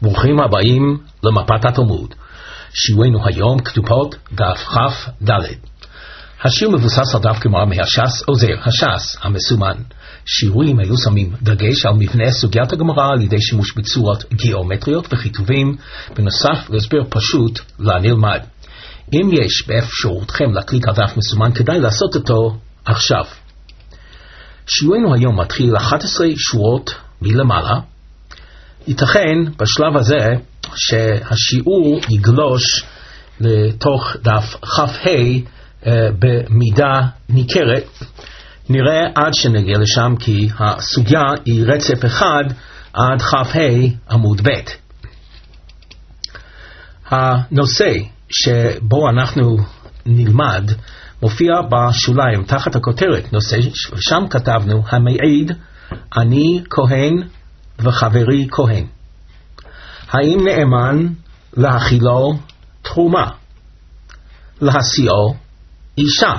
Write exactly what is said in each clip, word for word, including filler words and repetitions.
ברוכים הבאים למפת התלמוד. שיעורנו היום כתובות דף כף ד'. השיעור מבוסס על דף גמרא מהש"ס עוזר, הש"ס המסומן. שיעורים אלו שמים דגש על מבנה סוגיית הגמרא על ידי שימוש בצורות גיאומטריות וכיתובים, בנוסף להסבר פשוט לנלמד. אם יש באפשרותכם להקליק על דף מסומן, כדאי לעשות אותו עכשיו. שיעורנו היום מתחיל אחת עשרה שורות מלמעלה. ייתכן בשלב הזה שהשיעור יגלוש לתוך דף כ"ה במידה ניכרת. נראה עד שנגיע לשם, כי הסוגיה היא רצף אחד עד כ"ה עמוד ב'. הנושא שבו אנחנו נלמד מופיע בשוליים תחת הכותרת נושא, ושם כתבנו המעיד אני כהן וחברי כהן. האם נאמן להאכילו תרומה, להשיאו אישה?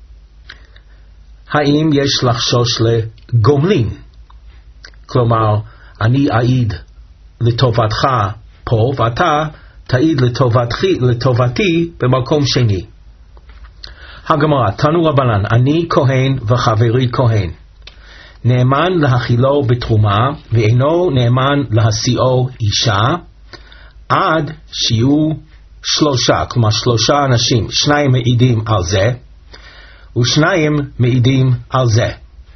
האם יש לחשוש לגומלין? כלומר, אני אעיד לטובתך פה ואתה תעיד לטובתי, לטובתי במקום שני. הגמרא, תנו רבנן, אני כהן וחברי כהן. נאמן להאכילו בתרומה ואינו נאמן להשיאו אישה עד שיהיו שלושה, כלומר שלושה אנשים, שניים מעידים על זה ושניים מעידים על זה.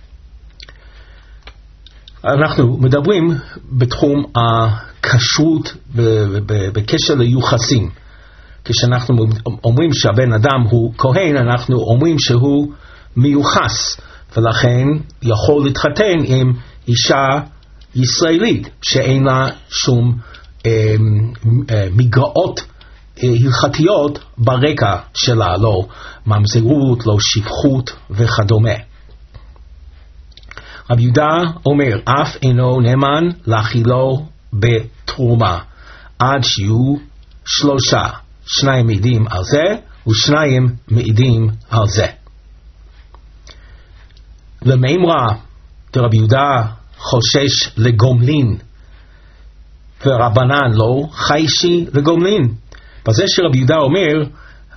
אנחנו מדברים בתחום הכשרות בקשר ליוחסים. כשאנחנו אומרים שהבן אדם הוא כהן, אנחנו אומרים שהוא מיוחס, ולכן יכול להתחתן עם אישה ישראלית שאין לה שום אה, אה, מגרעות אה, הלכתיות ברקע שלה, לא ממזרות, לא שפחות וכדומה. רב יהודה אומר, אף אינו נאמן להאכילו בתרומה עד שיהיו שלושה, שניים מעידים על זה ושניים מעידים על זה. למימרה, רבי יהודה חושש לגומלין ורבנן לא חיישי לגומלין. בזה שרבי יהודה אומר,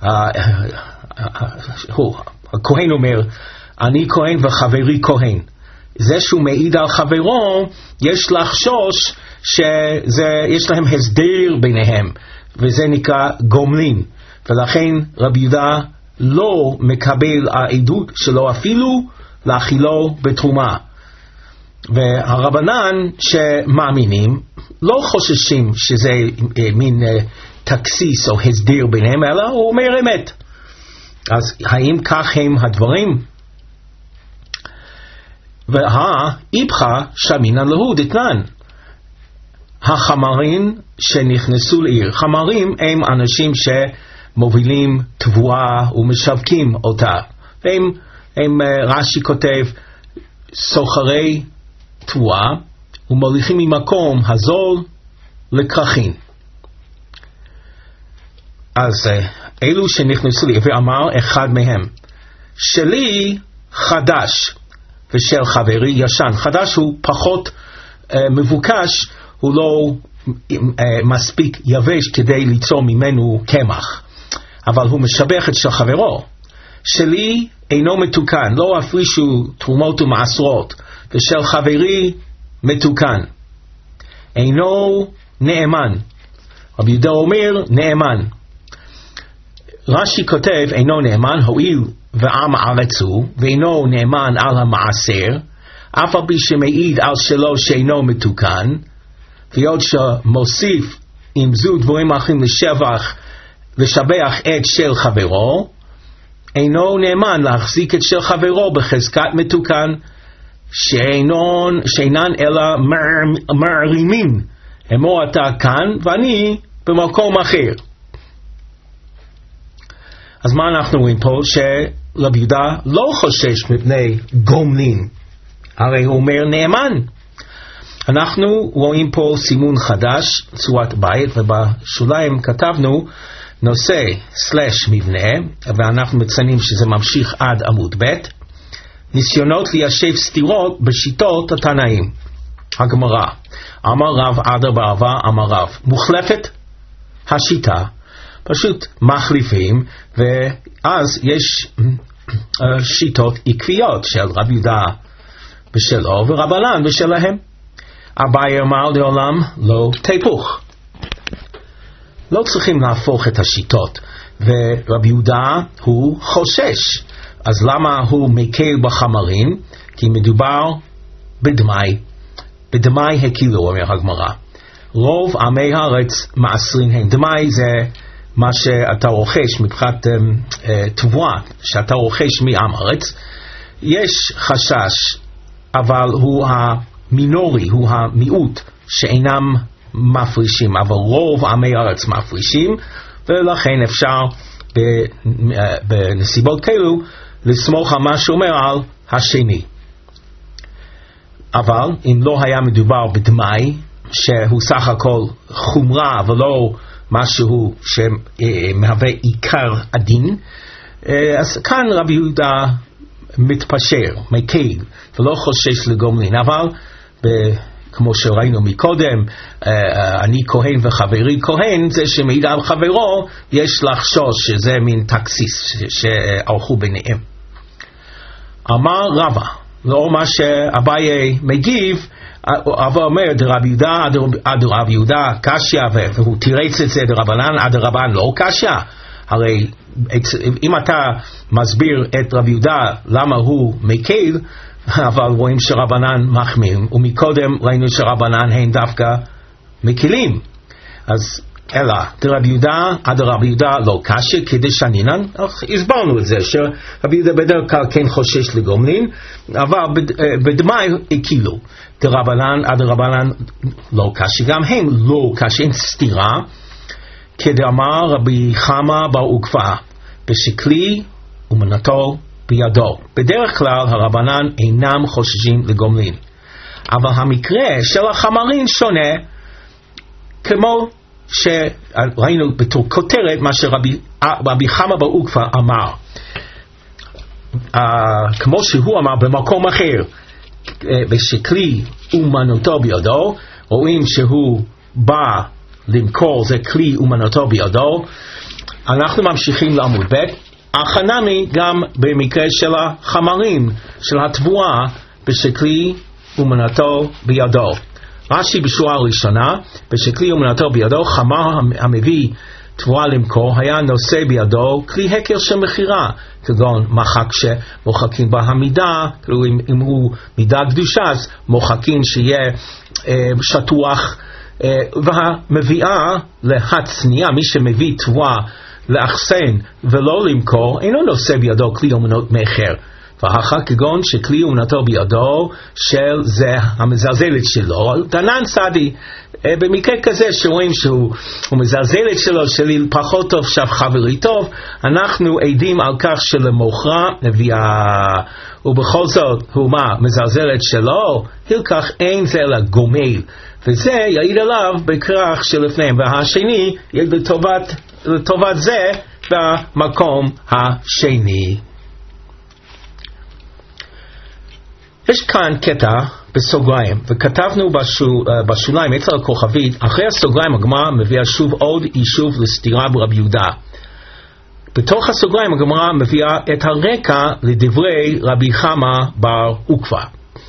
הכהן אומר, אני כהן וחברי כהן. זה שהוא מעיד על חברו, יש לחשוש שיש להם הסדר ביניהם, וזה נקרא גומלין. ולכן רבי יהודה לא מקבל העדות שלו אפילו להאכילו בתרומה. והרבנן שמאמינים לא חוששים שזה מין תקסיס או הסדר ביניהם, אלא הוא אומר אמת. אז האם כך הם הדברים? והאיפכה שמינן להו דתנן, החמרים שנכנסו לעיר. חמרים הם אנשים שמובילים תבואה ומשווקים אותה, והם הם, רש"י כותב, סוחרי תבואה ומוליכים ממקום הזול לכרכין. אז אלו שנכנסו לי, ואמר אחד מהם, שלי חדש ושל חברי ישן. חדש הוא פחות uh, מבוקש, הוא לא uh, מספיק יבש כדי ליצור ממנו קמח, אבל הוא משבח את של חברו. שלי אינו מתוקן, לא הפרישו תרומות ומעשרות, ושל חברי מתוקן. אינו נאמן. רבי יהודה אומר נאמן. רש"י כותב אינו נאמן, הואיל ועם הארץ הוא, ואינו נאמן על המעשר, אף על פי שמעיד על שלו שאינו מתוקן, ועוד שמוסיף עם זו דברים אחרים לשבח, לשבח את של חברו, אינו נאמן להחזיק את של חברו בחזקת מתוקן, שאינון, שאינן אלא מערימים, אמור אתה כאן ואני במקום אחר. אז מה אנחנו רואים פה? שרבי יהודה לא חושש מפני גומלין, הרי הוא אומר נאמן. אנחנו רואים פה סימון חדש, צורת בית, ובשוליים כתבנו נושא סלש מבנה, ואנחנו מציינים שזה ממשיך עד עמוד ב', ניסיונות ליישב סתירות בשיטות התנאים. הגמרא, אמר רב עדר בערבה, אמר רב, מוחלפת השיטה, פשוט מחליפים, ואז יש שיטות עקביות של רב יהודה בשלו ורבנן בשלהם. אביי אמר לעולם לא תהפוך. לא צריכים להפוך את השיטות, ורב יהודה הוא חושש. אז למה הוא מקל בחמרים? כי מדובר בדמי. בדמי הקילו, אומר הגמרא. רוב עמי הארץ מעשרים הם. דמי זה מה שאתה רוכש מבחינת uh, תבואה, שאתה רוכש מעם הארץ. יש חשש, אבל הוא המינורי, הוא המיעוט שאינם מפרישים, אבל רוב עמי הארץ מפרישים, ולכן אפשר בנסיבות כאלו לסמוך על מה שאומר על השני. אבל אם לא היה מדובר בדמי, שהוא סך הכל חומרה ולא משהו שמהווה עיקר הדין, אז כאן רבי יהודה מתפשר, מקל, ולא חושש לגומלין. אבל כמו שראינו מקודם, אני כהן וחברי כהן, זה שמעיד על חברו, יש לחשוש שזה מין טקסיס שערכו ביניהם. אמר רבא, לא מה שאביי מגיב, אבל אומר דרב יהודה עד רב יהודה קשיא, והוא תירץ את זה דרבנן עד רבן לא קשיא. הרי אם אתה מסביר את רב יהודה למה הוא מקל, אבל רואים שרבנן מחמירים, ומקודם ראינו שרבנן הם דווקא מקלים. אז אלא דרב יהודה עד רב יהודה לא קשיא כדשנינן. הסברנו את זה שרב יהודה בדרך כלל כן חושש לגומלין, אבל בדמי הקילו. דרבנן עד רבנן לא קשיא, גם הם לא קשיא, אין סתירה. כדאמר רבי חמא בר עוקבא, בשקלי ומנתו בידו. בדרך כלל הרבנן אינם חוששים לגומלין, אבל המקרה של החמרים שונה, כמו שראינו בתור כותרת מה שרבי רבי חמא בר עוקבא אמר, uh, כמו שהוא אמר במקום אחר, uh, בשקלי ומנתו בידו, רואים שהוא בא למכור, זה כלי ומנתו בידו. אנחנו ממשיכים לעמוד ב'. החנמי גם במקרה של החמרים, של התבואה, בשקלי ומנתו בידו. רש"י בשורה הראשונה, בשקלי ומנתו בידו, חמר המביא תבואה למכור, היה נושא בידו כלי הקר של מחירה, כגון מחק שמוחקים בה המידה, אם, אם הוא מידה קדושה, אז מוחקים שיהיה אה, שטוח, אה, והמביאה להצניע, מי שמביא תבואה לאחסן ולא למכור, אינו נושא בידו כלי ומנות מחר. ואחר כגון שכלי ומנתו בידו של זה המזלזלת שלו, דנן צדי, במקרה כזה שרואים שהוא מזלזלת שלו, שלי פחות טוב, שב חברי טוב, אנחנו עדים על כך שלמוכרה נביאה, ובכל זאת הוא מה? מזלזלת שלו, הלקח אין זה אלא גומל, וזה יעיד עליו בכרך שלפניהם, והשני יעיד לטובת, לטובת זה במקום השני. יש כאן קטע בסוגריים, וכתבנו בשול, בשוליים אצל הכוכבית, אחרי הסוגריים הגמרא מביאה שוב עוד יישוב לסתירה ברבי יהודה. בתוך הסוגריים הגמרא מביאה את הרקע לדברי רבי חמא בר עוקבא.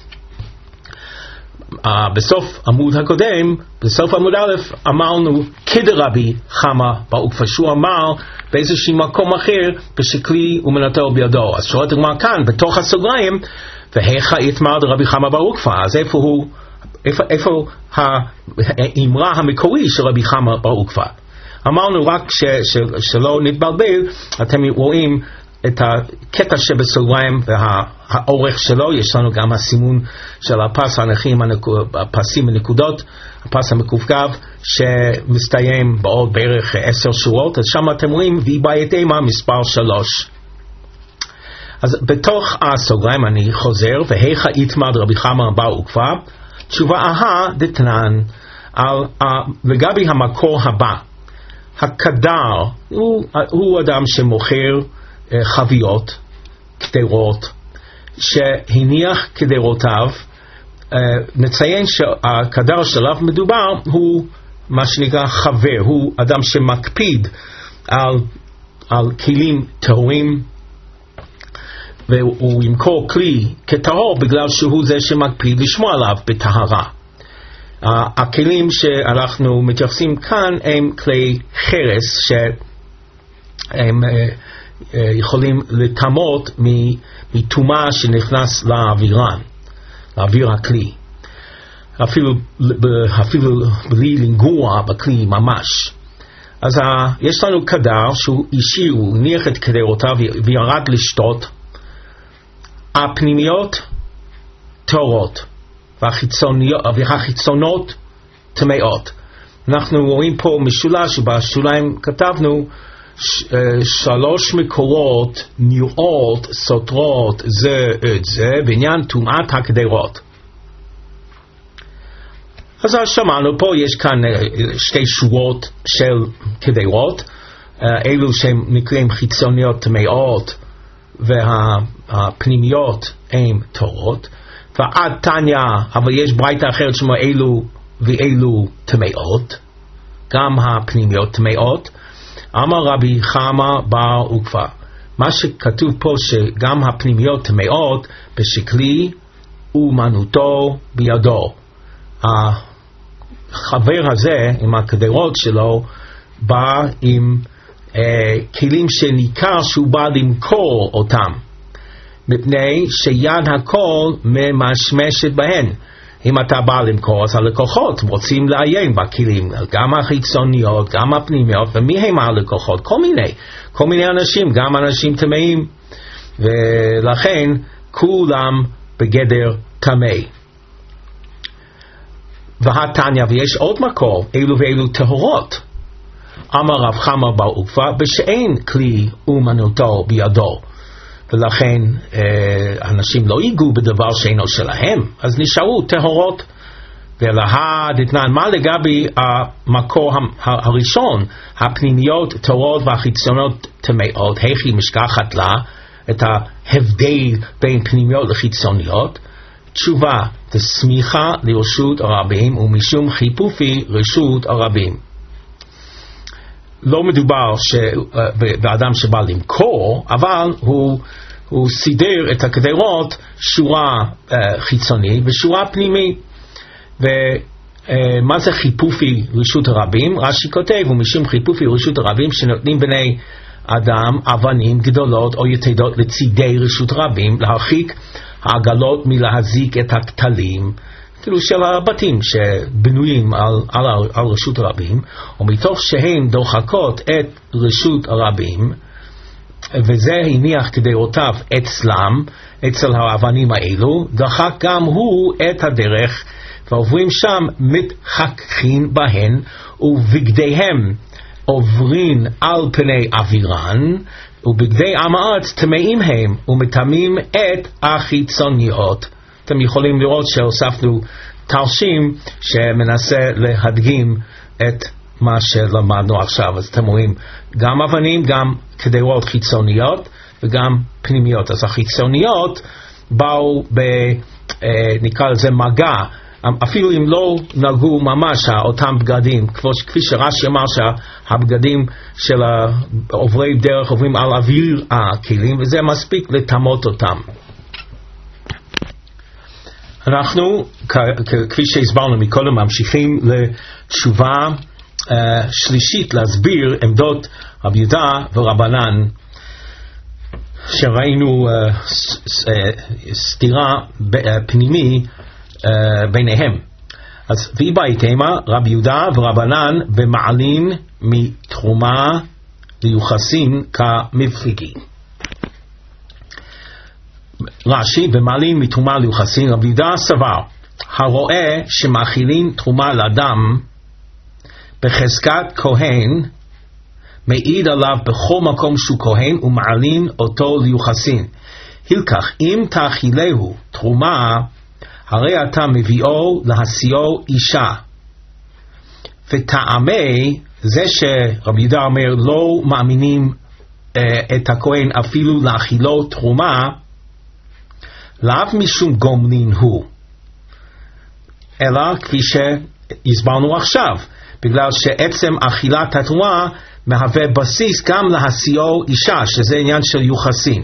Uh, בסוף עמוד הקודם, בסוף עמוד א', אמרנו כדרבי חמא בר עוקבא, שהוא אמר באיזשהו מקום אחר בשקלי ומנתו בידו. אז שואלת הגמרא כאן בתוך הסוגריים, והיכא איתמר דרבי חמא בר עוקבא, אז איפה הוא, איפה, איפה האמרה המקורי של רבי חמא בר עוקבא? אמרנו רק ש, ש, שלא נתבלבל, אתם רואים את הקטע שבסוגריים והאורך שלו, יש לנו גם הסימון של הפס הנכים, הפסים בנקודות, הפס המקווקו שמסתיים בעוד בערך עשר שורות, אז שם אתם רואים ויבית אימה מספר שלוש. אז בתוך הסוגריים אני חוזר, והיכא איתמר דרבי חמא בר עוקבא, תשובה אהה דתנן, על, לגבי המקור הבא, הקדר הוא, הוא אדם שמוכר חביות, קדרות, שהניח קדרותיו נציין שהקדר שלב מדובר הוא מה שנקרא חבר, הוא אדם שמקפיד על, על כלים טהורים, והוא ימכור כלי כטהור בגלל שהוא זה שמקפיד לשמור עליו בטהרה. Uh, הכלים שאנחנו מתייחסים כאן הם כלי חרס שהם uh, uh, יכולים לטמות מטומאה שנכנס לאווירן, לאוויר הכלי, אפילו, אפילו בלי לנגוע בכלי ממש. אז uh, יש לנו קדר שהוא אישי, הוא הניח את קדרותיו וירד לשתות. הפנימיות טהורות והחיצונות טמאות. אנחנו רואים פה משולש, ובשוליים כתבנו ש, שלוש מקורות נראות סותרות זה את זה בעניין טומאת הקדרות. אז שמענו פה, יש כאן שתי שורות של קדרות, אלו שהם נקראים חיצוניות טמאות והפנימיות הן טהורות. ועד תניא, אבל יש ברייתא אחרת שמה אלו ואלו טמאות, גם הפנימיות טמאות. אמר רבי חמא בר עוקבא, מה שכתוב פה שגם הפנימיות טמאות בשקלי אומנותו בידו. החבר הזה עם הקדרות שלו בא עם אה, כלים שניכר שהוא בא למכור אותם, מפני שיד הכל ממשמשת בהן. אם אתה בא למכור, אז הלקוחות רוצים לעיין בכלים, גם החיצוניות, גם הפנימיות. ומי הם הלקוחות? כל מיני, כל מיני אנשים, גם אנשים טמאים, ולכן כולם בגדר טמא. והתניא, ויש עוד מקור, אלו ואלו טהורות. אמר רב חמא בר עוקבא, בשאין כלי אומנותו בידו, ולכן אה, אנשים לא ייגעו בדבר שאינו שלהם, אז נשארו טהורות. ולהד אתנן, מה לגבי המקור הראשון, הפנימיות טהורות והחיצונות טמאות, איך היא משכחת לה את ההבדל בין פנימיות לחיצוניות? תשובה, תסמיכה לרשות הרבים ומשום חיפופי רשות הרבים. לא מדובר באדם שבא למכור, אבל הוא, הוא סידר את הקדרות שורה uh, חיצונית ושורה פנימית. ומה uh, זה חיפופי רשות הרבים? רש"י כותב, ומשום חיפופי רשות הרבים שנותנים בני אדם אבנים גדולות או יתדות לצידי רשות רבים, להרחיק העגלות מלהזיק את הכתלים, כאילו של הבתים שבנויים על, על, על רשות הרבים, ומתוך שהן דוחקות את רשות הרבים, וזה הניח קדרותיו אצלם, אצל האבנים האלו, דחק גם הוא את הדרך, ועוברים שם מתחככים בהן, ובגדיהם עוברים על פני אווירן, ובגדי עם הארץ טמאים הם, ומטמאים את החיצוניות. אתם יכולים לראות שהוספנו תרשים שמנסה להדגים את מה שלמדנו עכשיו. אז אתם רואים גם אבנים, גם קדרות חיצוניות וגם פנימיות. אז החיצוניות באו ב, נקרא לזה מגע, אפילו אם לא נגעו ממש אותם בגדים, כפי שרש"י אמר שהבגדים של עוברי דרך עוברים על אוויר הכלים, וזה מספיק לטמות אותם. אנחנו, כפי שהסברנו מקודם, ממשיכים לתשובה uh, שלישית להסביר עמדות רבי יהודה ורבנן, שראינו uh, ס, uh, סתירה uh, פנימי uh, ביניהם. אז והיא בהתאמה רבי יהודה ורבנן במעלין מתרומה ליוחסין כמפליגים. רש"י, במעלין מתרומה ליוחסין, רבי יהודה סבר, הרואה שמאכילים תרומה לאדם בחזקת כהן, מעיד עליו בכל מקום שהוא כהן ומעלין אותו ליוחסין. הלקח, אם תאכילהו תרומה, הרי אתה מביאו להשיאו אישה. וטעמי, זה שרבי יהודה אומר לא מאמינים uh, את הכהן אפילו להאכילו תרומה, לאו משום גומלין הוא, אלא כפי שהסברנו עכשיו, בגלל שעצם אכילת התרומה מהווה בסיס גם להשיאו אישה, שזה עניין של יוחסין.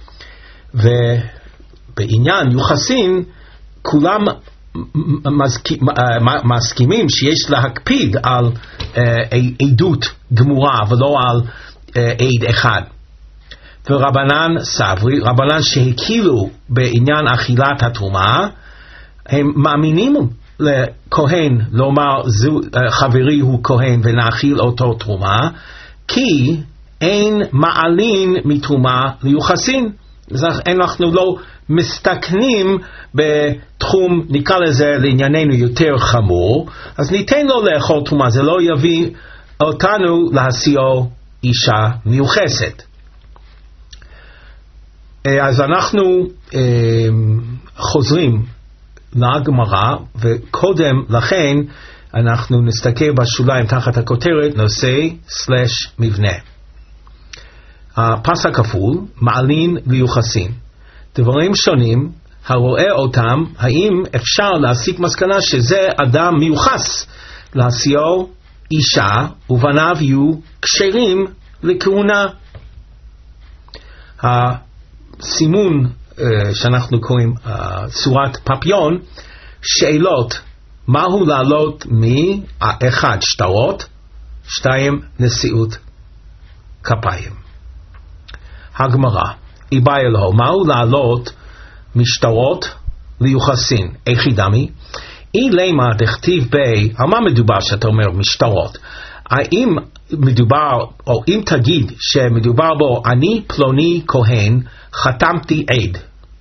ובעניין יוחסין כולם מסכימים שיש להקפיד על עדות גמורה ולא על עד אחד. ורבנן סברי, רבנן שהקילו בעניין אכילת התרומה, הם מאמינים לכהן לומר חברי הוא כהן ונאכיל אותו תרומה, כי אין מעלין מתרומה ליוחסין. אנחנו לא מסתכנים בתחום, נקרא לזה לענייננו יותר חמור, אז ניתן לו לאכול תרומה, זה לא יביא אותנו להשיאו אישה מיוחסת. אז אנחנו אה, חוזרים לגמרא, וקודם לכן אנחנו נסתכל בשוליים תחת הכותרת נושא סלש מבנה. הפס הכפול, מעלין ויוחסין. דברים שונים, הרואה אותם, האם אפשר להסיק מסקנה שזה אדם מיוחס להשיאו אישה ובניו יהיו כשרים לכהונה. הסימון uh, שאנחנו קוראים uh, צורת פפיון, שאלות, מהו לעלות מאחד שטרות, שתיים נשיאות כפיים. הגמרא, איבאי אלוהו, מהו לעלות משטרות ליוחסין? איכי דמי? אי למה דכתיב בי, על מה מדובר שאתה אומר משטרות? האם מדובר, או אם תגיד שמדובר בו, אני פלוני כהן, חתמתי עד.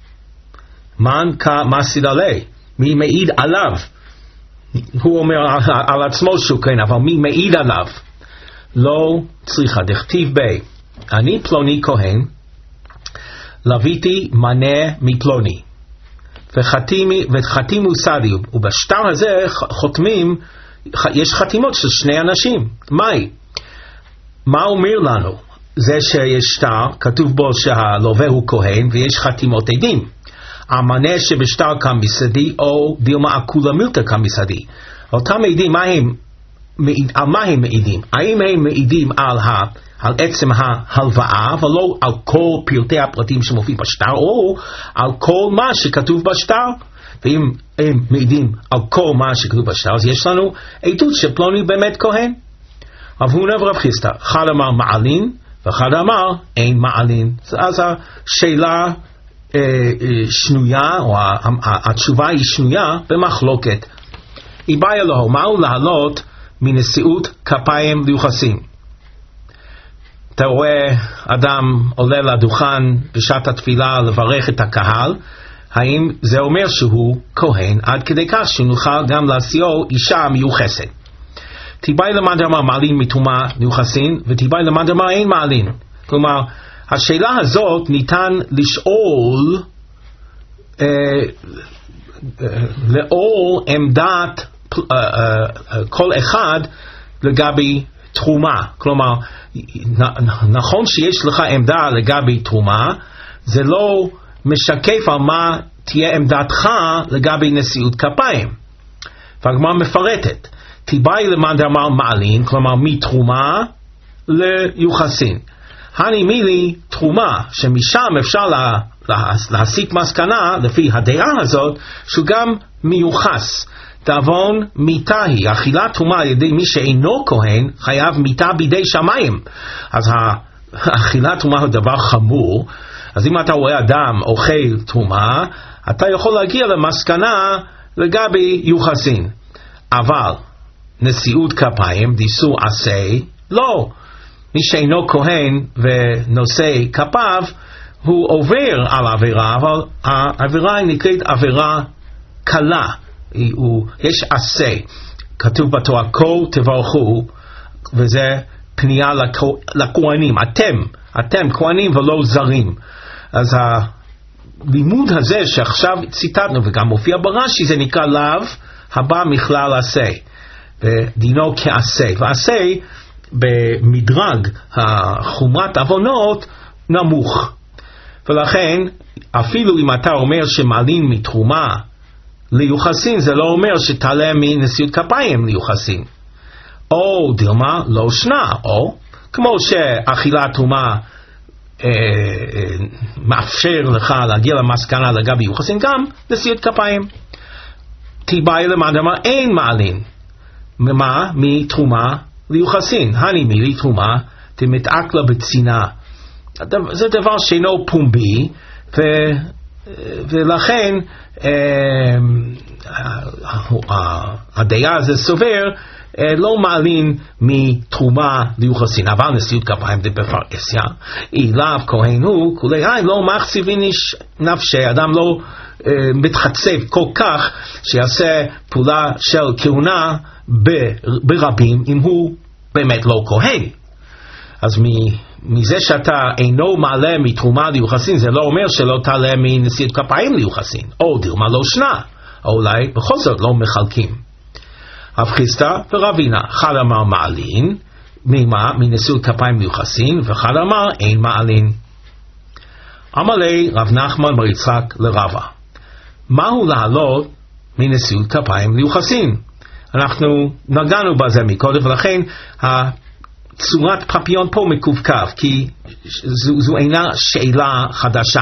מן כמסיד עלי? מי מעיד עליו? הוא אומר על, על עצמו שהוא כהן, אבל מי מעיד עליו? לא צריכה, דכתיב בי, אני פלוני כהן, לביתי מנה מפלוני. וחתימי, וחתימו סדי, ובשטר הזה חותמים, יש חתימות של שני אנשים. מהי? מה אומר לנו? זה שיש שטר, כתוב בו שהלווה הוא כהן, ויש חתימות עדים. המנה שבשטר כמסדי, או דילמה אקולה מילתא כמסדי. אותם עדים, מה הם, על מה הם מעידים? האם הם מעידים על, ה, על עצם ההלוואה, ולא על כל פרטי הפרטים שמופיעים בשטר, או על כל מה שכתוב בשטר? ואם הם מעידים על כל מה שכתוב בשטר, אז יש לנו עדות שפלוני באמת כהן. רב הונא ורב חיסדא, אחד אמר מעלין, ואחד אמר אין מעלין. אז השאלה אה, אה, שנויה, או התשובה היא שנויה במחלוקת. איבאי אלוהו, מהו לעלות מנשיאות כפיים ליוחסין? אתה רואה אדם עולה לדוכן בשעת התפילה לברך את הקהל, האם זה אומר שהוא כהן עד כדי כך שנוכל גם להשיאו אישה מיוחסת? תיבאי למאן דאמר מעלין מתרומה ליוחסין, ותיבאי למאן דאמר אין מעלין. כלומר, השאלה הזאת ניתן לשאול אה, אה, לאור עמדת אה, אה, כל אחד לגבי תרומה. כלומר, נכון שיש לך עמדה לגבי תרומה, זה לא משקף על מה תהיה עמדתך לגבי נשיאות כפיים. והגמרא מפרטת, תיבאי למאן דאמר מעלין, כלומר מתרומה ליוחסין. הני מילי תרומה, שמשם אפשר לה, לה, להסיק מסקנה לפי הדעה הזאת, שהוא גם מיוחס. דאבון מיתה היא, אכילת תרומה על ידי מי שאינו כהן, חייב מיתה בידי שמיים. אז האכילת תרומה הוא דבר חמור, אז אם אתה רואה אדם אוכל תרומה, אתה יכול להגיע למסקנה לגבי יוחסין. אבל נשיאות כפיים, דיסו עשה, לא. מי שאינו כהן ונושא כפיו, הוא עובר על עבירה, אבל העבירה היא נקראת עבירה קלה. הוא, יש עשה, כתוב בתורה, כה תברכו, וזה פנייה לכהנים, אתם, אתם כהנים ולא זרים. אז הלימוד הזה שעכשיו ציטטנו וגם מופיע ברש"י, זה נקרא לאו הבא מכלל עשה, ודינו כעשה, ועשה במדרג החומרת עוונות נמוך. ולכן אפילו אם אתה אומר שמעלין מתרומה ליוחסין זה לא אומר שתעלה מנשיאות כפיים ליוחסין. או דילמה לא שנה, או כמו שאכילת תרומה אה, אה, מאפשר לך להגיע למסקנה לגבי יוחסין, גם נשיאות כפיים. תיבאי למדמה אין מעלין. ממה? מתרומה ליוחסין. הני מילי תרומה תמתעקלה בצינה. זה דבר שאינו פומבי, ו, ולכן אה, הדעה הזה סובר לא מעלין מתרומה ליוחסין. אבל נשיאות כפיים זה בפרהסיה. אילב כהן הוא, כולי עין לא מחציבין איש נפשי. אדם לא uh, מתחצב כל כך שיעשה פעולה של כהונה ברבים אם הוא באמת לא כהן. אז מזה שאתה אינו מעלה מתרומה ליוחסין, זה לא אומר שלא תעלה מנשיאות כפיים ליוחסין. או דילמה לא שנה. או אולי בכל זאת לא מחלקים. רב חיסדא ורבינה, אחד אמר מעלין, ממה? מנשיאות כפיים ליוחסין, ואחד אמר אין מעלין. אמר לי רב נחמן בר יצחק לרבה, מהו לעלות מנשיאות כפיים ליוחסין? אנחנו נגענו בזה מקודם, ולכן צורת פפיון פה מקווקב, כי זו, זו אינה שאלה חדשה.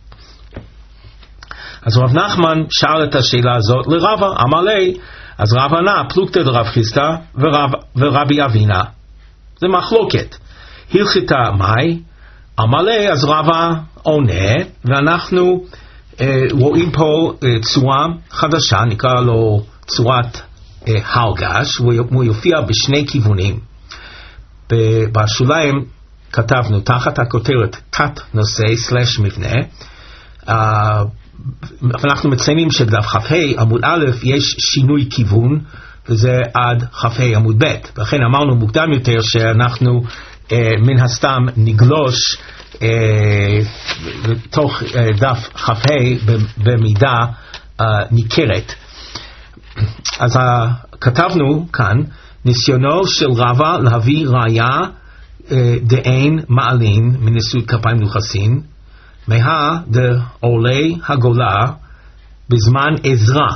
אז רב נחמן שאל את השאלה הזאת לרבה, אמר לי, אז רב ענה, פלוגתא דרב חיסדא ורב, ורבי אבינה. זה מחלוקת. הלכתה מאי? אמר לי, אז רבה עונה, ואנחנו אה, רואים פה אה, צורה חדשה, נקרא לו צורת אה, הרגש, והוא יופיע בשני כיוונים. בשוליים כתבנו תחת הכותרת תת נושא סלש מבנה, אה, אנחנו מציינים שבדף כ"ה עמוד א' יש שינוי כיוון, וזה עד כ"ה עמוד ב', ולכן אמרנו מוקדם יותר שאנחנו אה, מן הסתם נגלוש אה, לתוך אה, דף כ"ה במידה אה, ניכרת. אז אה, כתבנו כאן, ניסיונו של רבה להביא ראיה אה, דאין מעלין מנשיאות כפיים ליוחסין, מה דעולי הגולה בזמן עזרא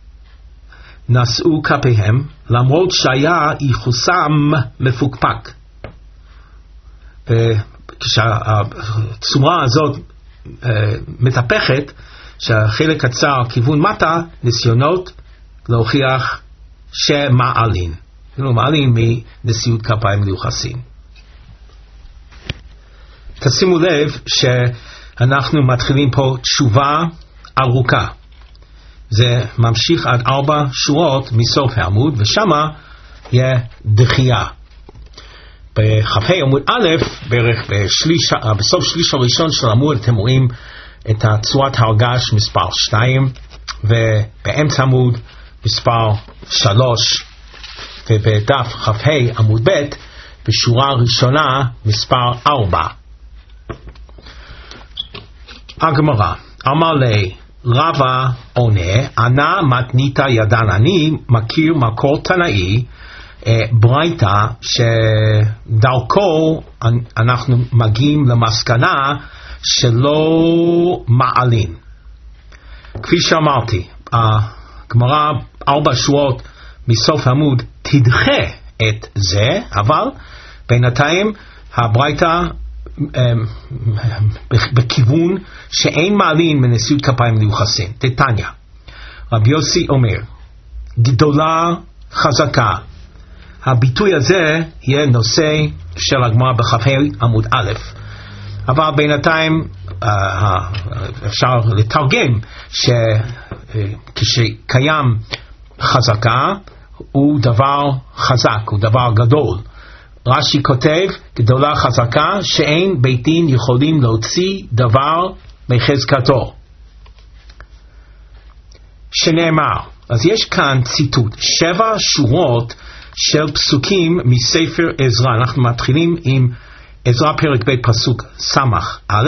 נשאו כפיהם למרות שהיה ייחוסם מפוקפק. כשהצורה הזאת uh, מתהפכת, שהחלק קצר כיוון מטה, ניסיונות להוכיח שמעלין, מעלין מנשיאות כפיים ליוחסין. תשימו לב ש אנחנו מתחילים פה תשובה ארוכה. זה ממשיך עד ארבע שורות מסוף העמוד, ושמה יהיה דחייה. בכ"ה עמוד א', בערך בשליש, בסוף שליש הראשון של העמוד, אתם רואים את צורת הרגש מספר שתיים, ובאמצע עמוד מספר שלוש, ובדף כ"ה עמוד ב', בשורה ראשונה מספר ארבע. הגמרא, אמר לי, רבה עונה, ענה מתניתא ידן, אני מכיר מקור תנאי, ברייתא, שדרכו אנחנו מגיעים למסקנה שלא מעלין. כפי שאמרתי, הגמרא ארבע שורות מסוף העמוד תדחה את זה, אבל בינתיים הברייתא בכיוון שאין מעלין מנשיאות כפיים ליוחסין. תתניא, רבי יוסי אומר, גדולה חזקה. הביטוי הזה יהיה נושא של הגמרא בכ"ה עמוד א', אבל בינתיים אפשר לתרגם שכשקיים חזקה הוא דבר חזק, הוא דבר גדול. רש"י כותב, גדולה חזקה שאין בית דין יכולים להוציא דבר מחזקתו. שנאמר, אז יש כאן ציטוט, שבע שורות של פסוקים מספר עזרא. אנחנו מתחילים עם עזרא פרק ב' פסוק סמך א',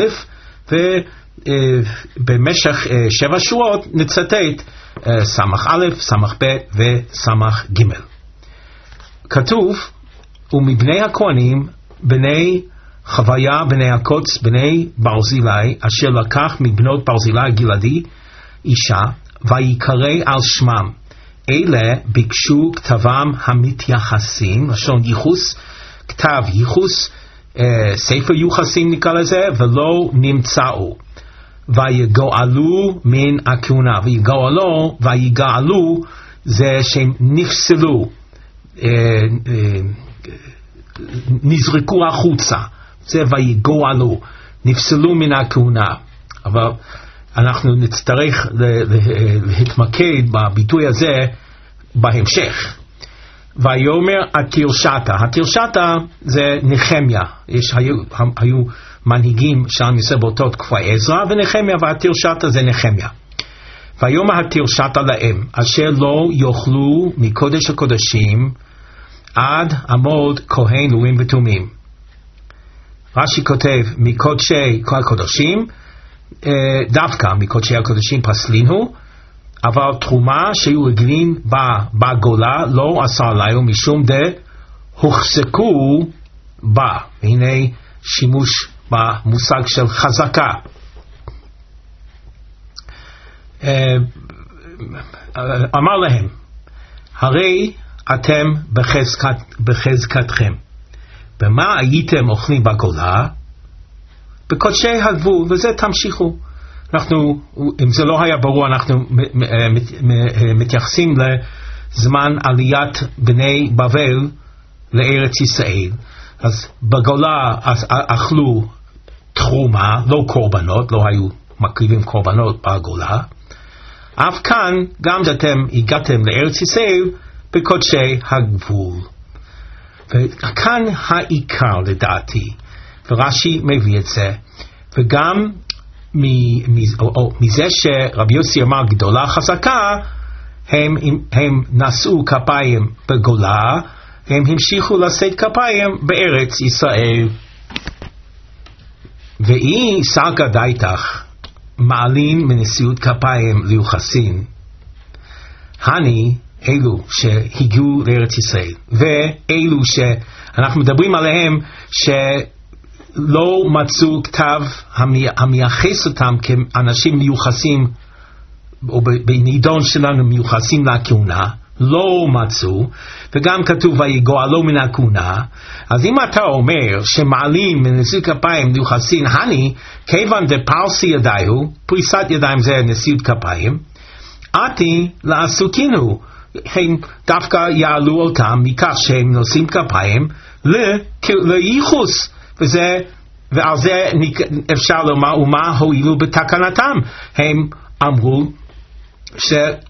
ובמשך שבע שורות נצטט סמך א', סמך ב' וסמך ג'. כתוב, ומבני הכהנים בני חוויה בני הקוץ בני ברזילי, אשר לקח מבנות ברזילי גלעדי אישה, ויקרא על שמם. אלה ביקשו כתבם המתייחסים, לשון ייחוס, כתב ייחוס, אה, ספר יוחסים נקרא לזה, ולא נמצאו. ויגאלו מן הכהונה. ויגאלו, ויגאלו זה שהם נפסלו, אה, אה, נזרקו החוצה. זה ויגאלו, נפסלו מן הכהונה. אבל אנחנו נצטרך להתמקד בביטוי הזה בהמשך. ויאמר התרשתה. התרשתה זה נחמיה. יש, היו, היו מנהיגים שם ישראל באותו תקופה, עזרא ונחמיה, והתרשתה זה נחמיה. ויאמר התרשתה להם, אשר לא יאכלו מקודש הקודשים עד עמוד כהן אורים ותומים. רש"י כותב מקודשי כל הקודשים, דווקא מקודשי הקודשים פסלין הוא, אבל תרומה שהיו רגלין בגולה לא עשה עליו משום דה הוחזקו בה. והנה שימוש במושג של חזקה. אמר להם, הרי אתם בחזקת, בחזקתכם. במה הייתם אוכלים בגולה? בקודשי הגבול, וזה תמשיכו. אנחנו, אם זה לא היה ברור, אנחנו מתייחסים לזמן עליית בני בבל לארץ ישראל. אז בגולה אכלו תרומה, לא קורבנות, לא היו מקריבים קורבנות בגולה. אף כאן, גם שאתם הגעתם לארץ ישראל בקודשי הגבול. וכאן העיקר לדעתי, ורש"י מביא את זה, וגם מזה שרבי יוסי אמר גדולה חזקה, הם, הם נשאו כפיים בגולה, הם המשיכו לשאת כפיים בארץ ישראל. ואי סגא דייתך מעלין מנשיאות כפיים ליוחסין, הני אלו שהגיעו לארץ ישראל, ואלו שאנחנו מדברים עליהם שלא מצאו כתב המייחס אותם כאנשים מיוחסים, או בנידון שלנו מיוחסים לכהונה, לא מצאו, וגם כתוב ויגאלו מן הכהונה. אז אם אתה אומר שמעלים מנשיאות כפיים ליוחסין, הני כיוון דפרסי ידיהו, פריסת ידיים זה נשיאות כפיים, עתי לעסוקינו, הם דווקא יעלו אותם מכך שהם נושאים כפיים לייחוס, וזה, ועל זה אפשר לומר ומה הועילו בתקנתם. הם אמרו ש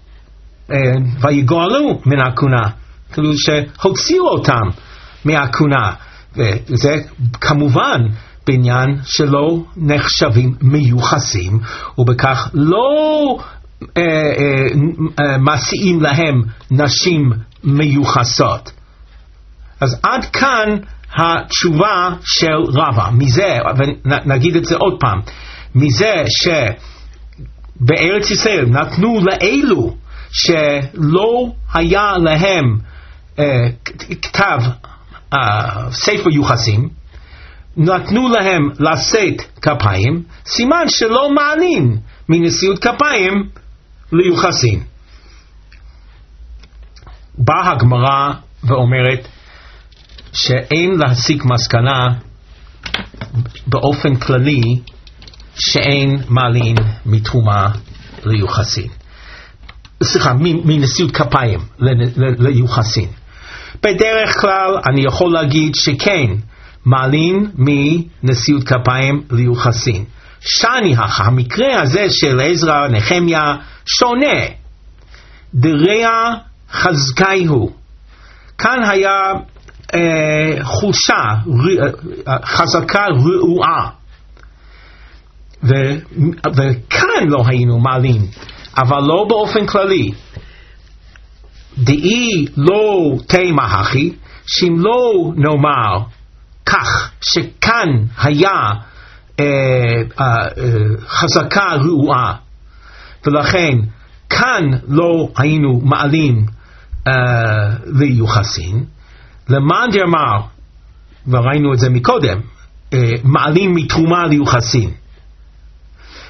ויגאלו מן הכהונה, כאילו שהוציאו אותם מהכהונה, וזה כמובן בעניין שלא נחשבים מיוחסים, ובכך לא אה, אה, אה, מציעים להם נשים מיוחסות. אז עד כאן התשובה של רבא. מזה, ונגיד את זה עוד פעם, מזה שבארץ ישראל נתנו לאלו שלא היה להם אה, כתב אה, ספר יוחסים, נתנו להם לשאת כפיים, סימן שלא מעלים מנשיאות כפיים ליוחסין. באה הגמרא ואומרת שאין להסיק מסקנה באופן כללי שאין מעלים מתרומה ליוחסין. סליחה, מנשיאות כפיים ליוחסין. בדרך כלל אני יכול להגיד שכן מעלים מנשיאות כפיים ליוחסין. שני המקרה הזה של עזרא נחמיה שונה. דרע חזקאיהו. כאן היה אה, חולשה, ר, חזקה רעועה. ו, וכאן לא היינו מעלים, אבל לא באופן כללי. דאי לא תימה הכי, שאם לא נאמר כך שכאן היה אה, אה, אה, חזקה רעועה, ולכן כאן לא היינו מעלים אה, ליוחסין, למען דאמר, וראינו את זה מקודם, אה, מעלים מתרומה ליוחסין.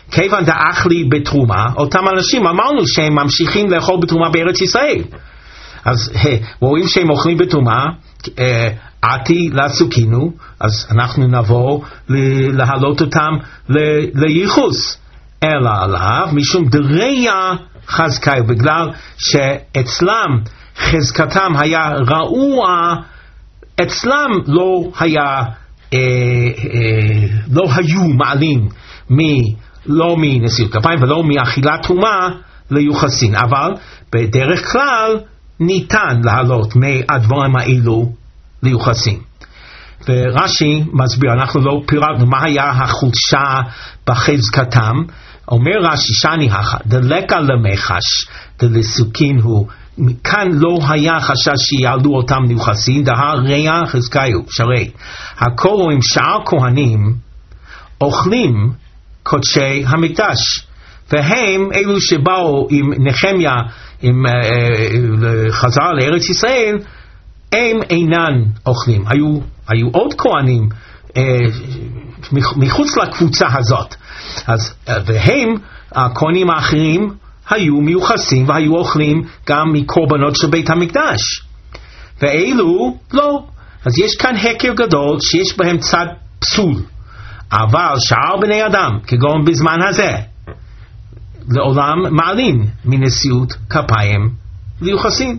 כיוון דאך לי בתרומה, אותם אנשים אמרנו שהם ממשיכים לאכול בתרומה בארץ ישראל. אז רואים שהם אוכלים בתרומה, עתי לסוקינו, אז אנחנו נבוא להעלות אותם לייחוס. אלא עליו, משום דריה חזקאי, בגלל שאצלם חזקתם היה רעוע, אצלם לא היה, אה, אה, לא היו מעלים מ, לא מנשיאות כפיים ולא מאכילת תרומה ליוחסין, אבל בדרך כלל ניתן להעלות מהדברים האלו ליוחסין. ורש"י מסביר, אנחנו לא פירטנו מה היה החולשה בחזקתם. אומר רש"י שאני הכה דלקה למחש דלסוכין הוא, כאן לא היה חשש שיעלו אותם ליוחסין, דהר ריח חזקיהו שרי הכל רואים שאר כהנים אוכלים קודשי המקדש, והם אלו שבאו עם נחמיה עם, אה, אה, חזרה לארץ ישראל, הם אינן אוכלים. היו, היו עוד כהנים אה, מחוץ לקבוצה הזאת, אז, והם הכהנים האחרים היו מיוחסים והיו אוכלים גם מקורבנות של בית המקדש, ואלו לא. אז יש כאן הכר גדול שיש בהם צד פסול, אבל שאר בני אדם כגון בזמן הזה לעולם מעלים מנשיאות כפיים ליוחסין.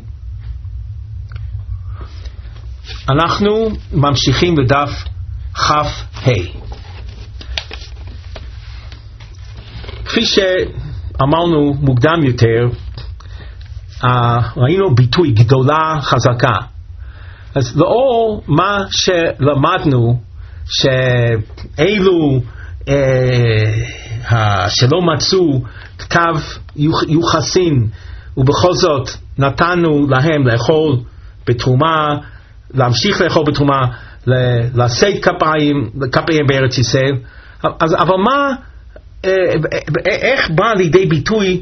אנחנו ממשיכים לדף חף ה'. כפי שאמרנו מוקדם יותר, ראינו ביטוי גדולה חזקה. אז לאור מה שלמדנו, שאלו אה, שלא מצאו כתב יוחסין ובכל זאת נתנו להם לאכול בתרומה, להמשיך לאכול בתרומה, לשאת כפיים, כפיים בארץ ישראל. אז, אבל מה, איך בא לידי ביטוי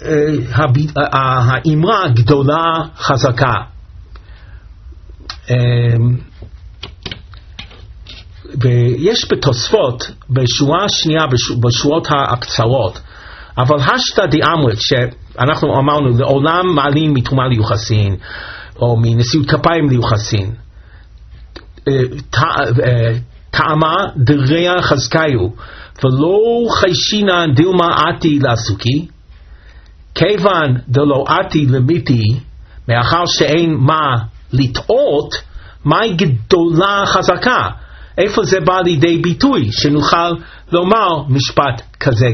האמרה גדולה חזקה? ויש בתוספות בשורה שנייה, בשורות הקצרות, אבל השתא דאמרת, שאנחנו אמרנו לעולם מעלים מתרומה ליוחסין או מנשיאות כפיים ליוחסין, טעמה דריה חזקיהו ולא חיישינה דילמה עתי לעסוקי, כיוון דלא עתי למיתי, מאחר שאין מה לטעות, מהי גדולה חזקה? איפה זה בא לידי ביטוי שנוכל לומר משפט כזה?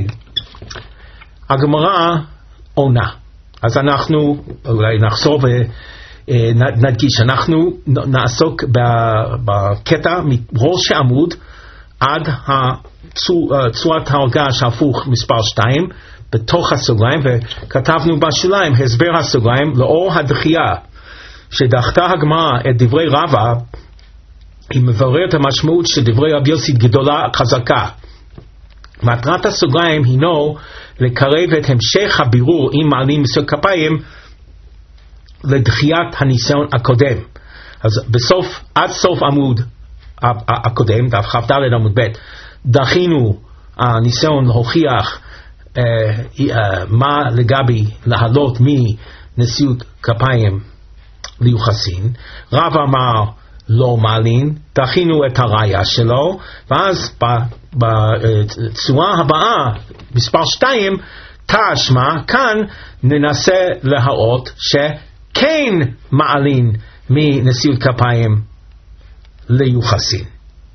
הגמרא עונה. אז אנחנו אולי נחזור ונדגיש, אנחנו נעסוק בקטע מראש העמוד עד צורת ההרגש ההפוך מספר שתיים בתוך הסוגריים, וכתבנו בשוליים הסבר הסוגריים לאור הדחייה שדחתה הגמרא את דברי רבא, היא מבררת המשמעות של דברי רבי יוסי גדולה חזקה. מטרת הסוגריים הינו לקרב את המשך הבירור עם מעלים נשיאות כפיים לדחיית הניסיון הקודם. אז בסוף, עד סוף עמוד הקודם, דף כ"ד עמוד ב', דחינו הניסיון להוכיח אה, אה, מה לגבי להעלות מנשיאות כפיים ליוחסין. רב אמר לא מעלין, דחינו את הראיה שלו, ואז בצורה הבאה, מספר שתיים, תשמע, כאן ננסה להראות שכן מעלין מנשיאות כפיים ליוחסין.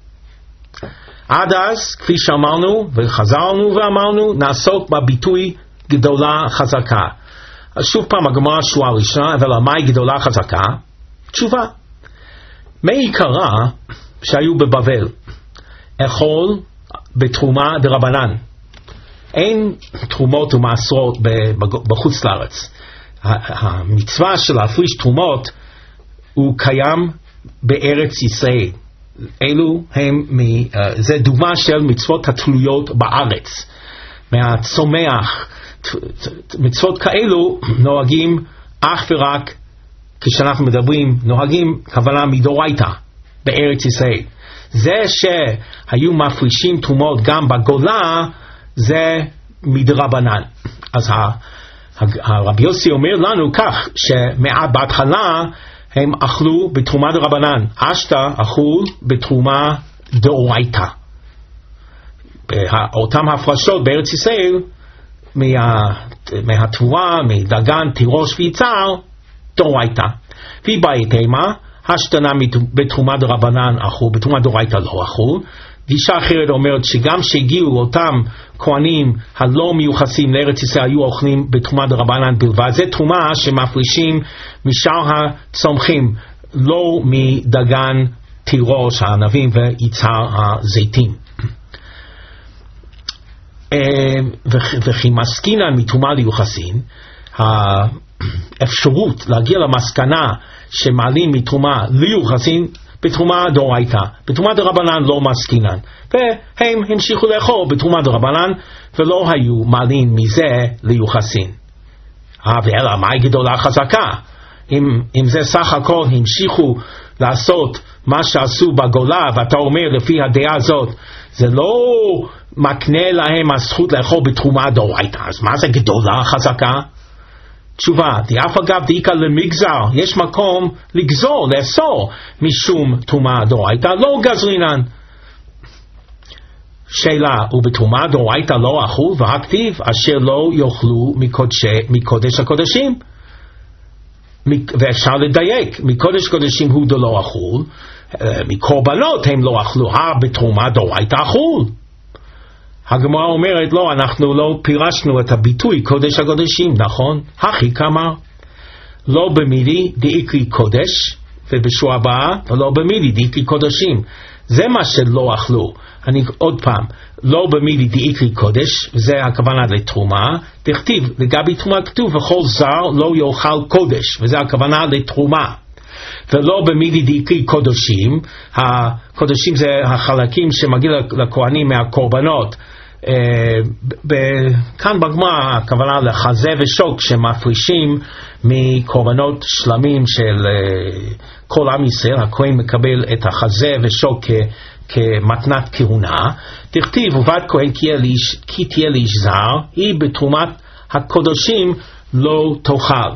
עד אז, כפי שאמרנו וחזרנו ואמרנו, נעסוק בביטוי גדולה חזקה. שוב פעם הגמרא שורה ראשונה, אבל מהי גדולה חזקה? תשובה. מעיקרה שהיו בבבל, אכול בתרומה דרבנן. אין תרומות ומעשרות בחוץ לארץ. המצווה של להפריש תרומות הוא קיים בארץ ישראל. אלו הם, זה דוגמה של מצוות התלויות בארץ. מהצומח, מצוות כאלו נוהגים אך ורק כשאנחנו מדברים, נוהגים כוונה מדורייתא בארץ ישראל. זה שהיו מפרישים תרומות גם בגולה, זה מדרבנן. אז הרבי יוסי אומר לנו כך, שמעט בהתחלה הם אכלו בתרומה דרבנן, אשתא אכלו בתרומה דאורייתא. אותם הפרשות בארץ ישראל מה, מהתבואה, מדגן, תירוש ויצהר, דאורייתא. והיא בהתאמה, השתנה בתרומה דרבנן אכלו, בתרומה דאורייתא לא אכלו. גישה אחרת אומרת שגם שהגיעו אותם כהנים הלא מיוחסים לארץ ישראל היו אוכלים בתרומה דרבנן בלבד. זה תרומה שמפרישים משאר הצומחים, לא מדגן, תירוש, הענבים ויצהר הזיתים. וכי מסקינן מתרומה ליוחסין, האפשרות להגיע למסקנה שמעלים מתרומה ליוחסין בתרומה דאורייתא, בתרומה דרבנן לא מסקינן, והם המשיכו לאכול בתרומה דרבנן ולא היו מעלים מזה ליוחסין. ואלא מהי גדולה חזקה? אם, אם זה סך הכל המשיכו לעשות מה שעשו בגולה, ואתה אומר לפי הדעה הזאת זה לא מקנה להם הזכות לאכול בתרומה דאורייתא, אז מה זה גדולה חזקה? תשובה, דאף אגב דאיכא למגזר, יש מקום לגזור, לאסור משום תרומה דאורייתא, לא גזרינן. שאלה, ובתרומה דאורייתא לא אכלו, והכתיב אשר לא יאכלו מקודשי, מקודש הקודשים. ואפשר לדייק, מקודש קודשים הוא דלא אכול, מקורבנות הם לא אכלו, בתרומה דאורייתא אכול. הגמרא אומרת, לא, אנחנו לא פירשנו את הביטוי קודש הקודשים, נכון? הכי כמה, לא במילי דאיקרי קודש, ובשורה הבאה, ולא במילי דאיקרי קודשים. זה מה שלא אכלו. אני עוד פעם, לא במילי דאיקרי קודש, זה הכוונה לתרומה, תכתיב, לגבי תרומה כתוב, וכל זר לא יאכל קודש, וזה הכוונה לתרומה. ולא במילי דאיקרי קודשים, הקודשים זה החלקים שמגיע לכהנים מהקורבנות, כאן בגמרא הכוונה לחזה ושוק שמפרישים מקורבנות שלמים של כל עם ישראל, הכהן מקבל את החזה ושוק כמתנת כהונה, תכתיב ובת כהן כי תהיה לאיש זר, היא בתרומת הקודשים לא תאכל.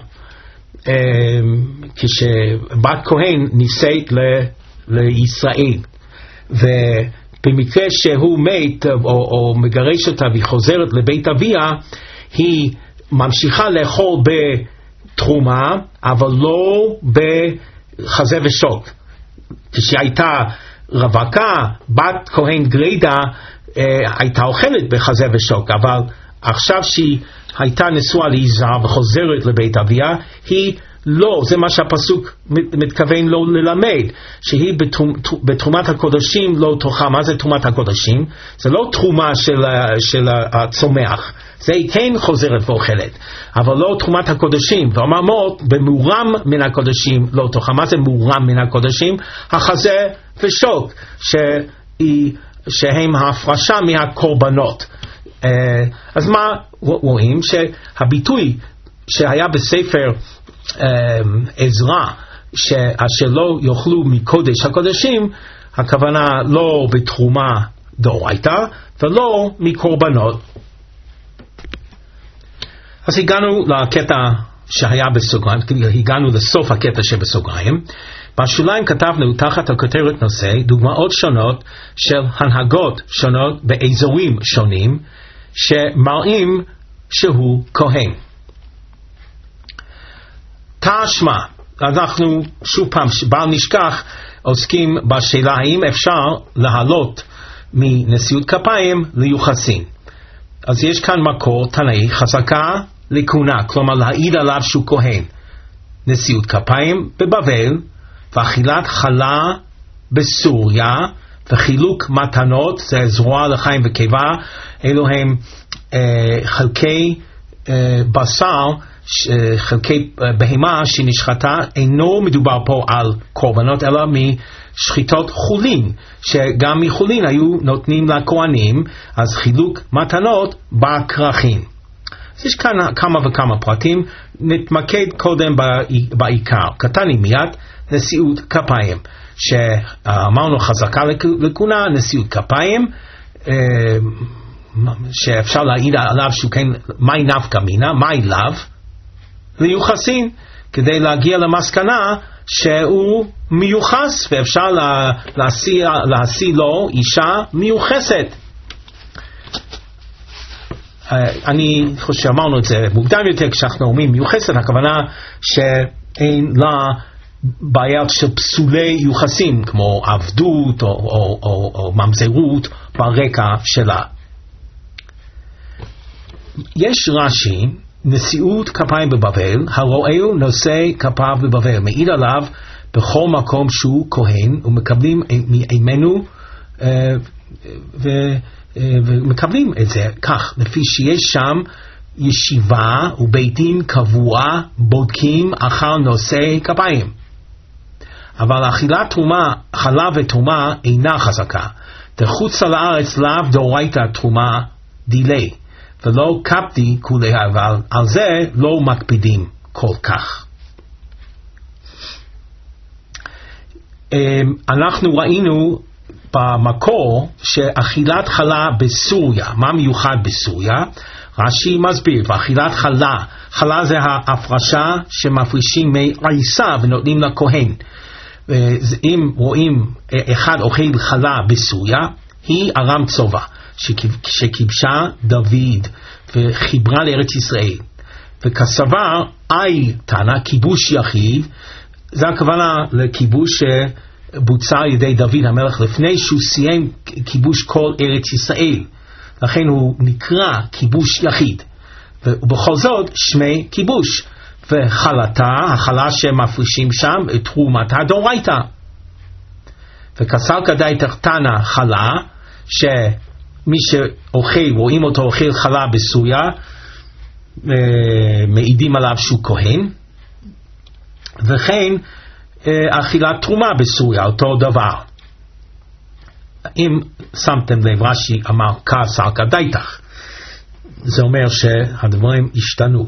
כשבת כהן נישאת לישראל, ובמקרה שהוא מת או, או מגרש אותה והיא חוזרת לבית אביה, היא ממשיכה לאכול בתרומה אבל לא בחזה ושוק. כשהייתה רווקה, בת כהן גרידה, הייתה אוכלת בחזה ושוק, אבל עכשיו שהיא הייתה נשואה ליזהר וחוזרת לבית אביה, היא לא, זה מה שהפסוק מתכוון לא ללמד, שהיא בתרומת הקודשים לא תאכל. מה זה תרומת הקודשים? זה לא תרומה של, של הצומח, זה היא כן חוזרת ואוכלת, אבל לא תרומת הקודשים. ואומרות במורם מן הקודשים לא תאכל. מה זה מורם מן הקודשים? החזה ושוק, שהיא, שהם ההפרשה מהקורבנות. אז מה רואים? שהביטוי שהיה בספר עזרא, שאשר לא יאכלו מקודש הקודשים, הכוונה לא בתרומה דאורייתא ולא מקורבנות. אז הגענו לקטע שהיה בסוגריים, הגענו לסוף הקטע שבסוגריים. בשוליים כתבנו תחת הכותרת נושא דוגמאות שונות של הנהגות שונות באזורים שונים שמראים שהוא כהן. תשמע, אנחנו שוב פעם בל נשכח עוסקים בשאלה האם אפשר להעלות מנשיאות כפיים ליוחסין. אז יש כאן מקור תנאי חזקה לכהונה, כלומר להעיד עליו שהוא כהן. נשיאות כפיים בבבל, ואכילת חלה בסוריה, וחילוק מתנות, זה זרוע לחיים וקיבה, אלו הם אה, חלקי אה, בשר, חלקי בהמה שנשחטה. אינו מדובר פה על קורבנות אלא משחיטות חולין, שגם מחולין היו נותנים לכהנים, אז חילוק מתנות בכרכים. אז יש כאן כמה וכמה פרטים, נתמקד קודם בעיקר. קטני מיד, נשיאות כפיים, שאמרנו חזקה לכהונה, נשיאות כפיים, שאפשר להעיד עליו שהוא כן, מהי נפקא מינה, מהי לאו, ליוחסין, כדי להגיע למסקנה שהוא מיוחס, ואפשר להשיא, להשיא לו אישה מיוחסת. אני חושב שאמרנו את זה מוקדם יותר, כשאנחנו אומרים מיוחסת, הכוונה שאין לה בעיה של פסולי יוחסים, כמו עבדות או, או, או, או ממזרות ברקע שלה. יש רש"י, נשיאות כפיים בבבל, הרואהו נושא כפיו בבבל, מעיד עליו בכל מקום שהוא כהן, ומקבלים ממנו ו... ומקבלים את זה כך, לפי שיש שם ישיבה ובית דין קבוע בודקים אחר נושא כפיים. אבל אכילת תרומה, חלב ותרומה אינה חזקה. תחוץ על הארץ לאו דאורייתא תרומה דילי, ולא קפדי כולי, אבל על זה לא מקפידים כל כך. אנחנו ראינו במקור שאכילת חלה בסוריה, מה מיוחד בסוריה? רש"י מסביר, ואכילת חלה, חלה זה ההפרשה שמפרישים מעיסה ונותנים לכהן. אם רואים אחד אוכל חלה בסוריה, היא ארם צובא, שכיבשה דוד וחיברה לארץ ישראל. וכסבר, אי תנא, כיבוש יחיד, זה הכוונה לכיבוש בוצע על ידי דוד המלך לפני שהוא סיים כיבוש כל ארץ ישראל, לכן הוא נקרא כיבוש יחיד, ובכל זאת שמי כיבוש. וחלתה, החלה שמפרישים שם, תרומתה דאורייתא. וכסל כדאי תחתנה חלה, שמי שאוכל, רואים אותו אוכל חלה בסוריה, מעידים עליו שהוא כהן. וכן אכילת תרומה בסוריה, אותו דבר. אם שמתם לב, רש"י אמר כסל כדאיתך, זה אומר שהדברים השתנו.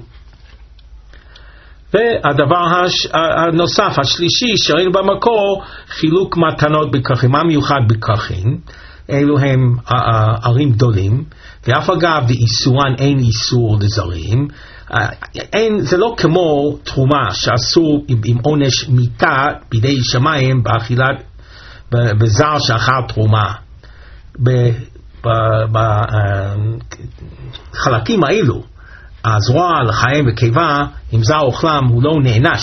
והדבר הש... הנוסף, השלישי, שראינו במקור, חילוק מתנות בכרכים. מה מיוחד בכרכים? אלו הם ערים גדולים, ואף אגב באיסורן אין איסור לזרים. אין, זה לא כמו תרומה שאסור עם, עם עונש מיתה בידי שמיים באכילת בזר שאכל תרומה. בחלקים האלו הזרוע לחיים וקיבה עם זר אוכלם הוא לא נענש.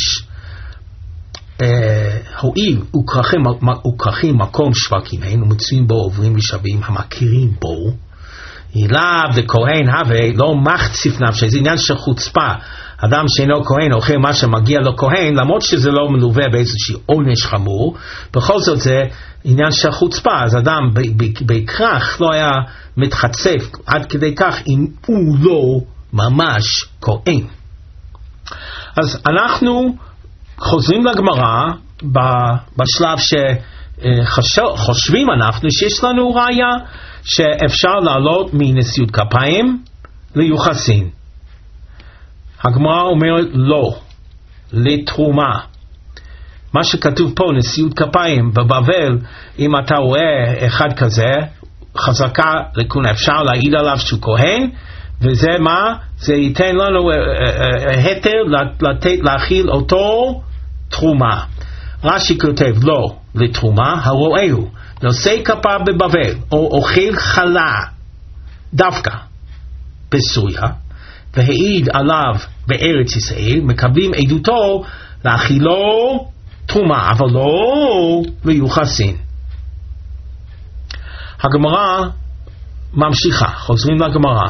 הואיל וכרכים מקום שווקים הם ומצויים בו עוברים ושבים המכירים בו, אליו וכהן הווה לא מחציף נפשי, זה עניין של חוצפה. אדם שאינו כהן אוכל מה שמגיע לו כהן, למרות שזה לא מלווה באיזושהי עונש חמור, בכל זאת זה עניין של חוצפה. אז אדם בהכרח לא היה מתחצף עד כדי כך אם הוא לא ממש כהן. אז אנחנו חוזרים לגמרא בשלב שחושבים אנחנו שיש לנו ראיה שאפשר לעלות מנשיאות כפיים ליוחסין. הגמרא אומרת לא, לתרומה. מה שכתוב פה נשיאות כפיים בבבל, אם אתה רואה אחד כזה חזקה לכהונה, אפשר להעיד עליו שהוא כהן, וזה מה? זה ייתן לנו היתר לתת להכיל אותו תרומה. רש"י כותב לא לתרומה, הרואהו נושא כפיו בבבל או אוכל חלה דווקא בסוריה והעיד עליו בארץ ישראל, מקבלים עדותו להכילו תרומה, אבל לא ליוחסין. הגמרא ממשיכה, חוזרים לגמרא.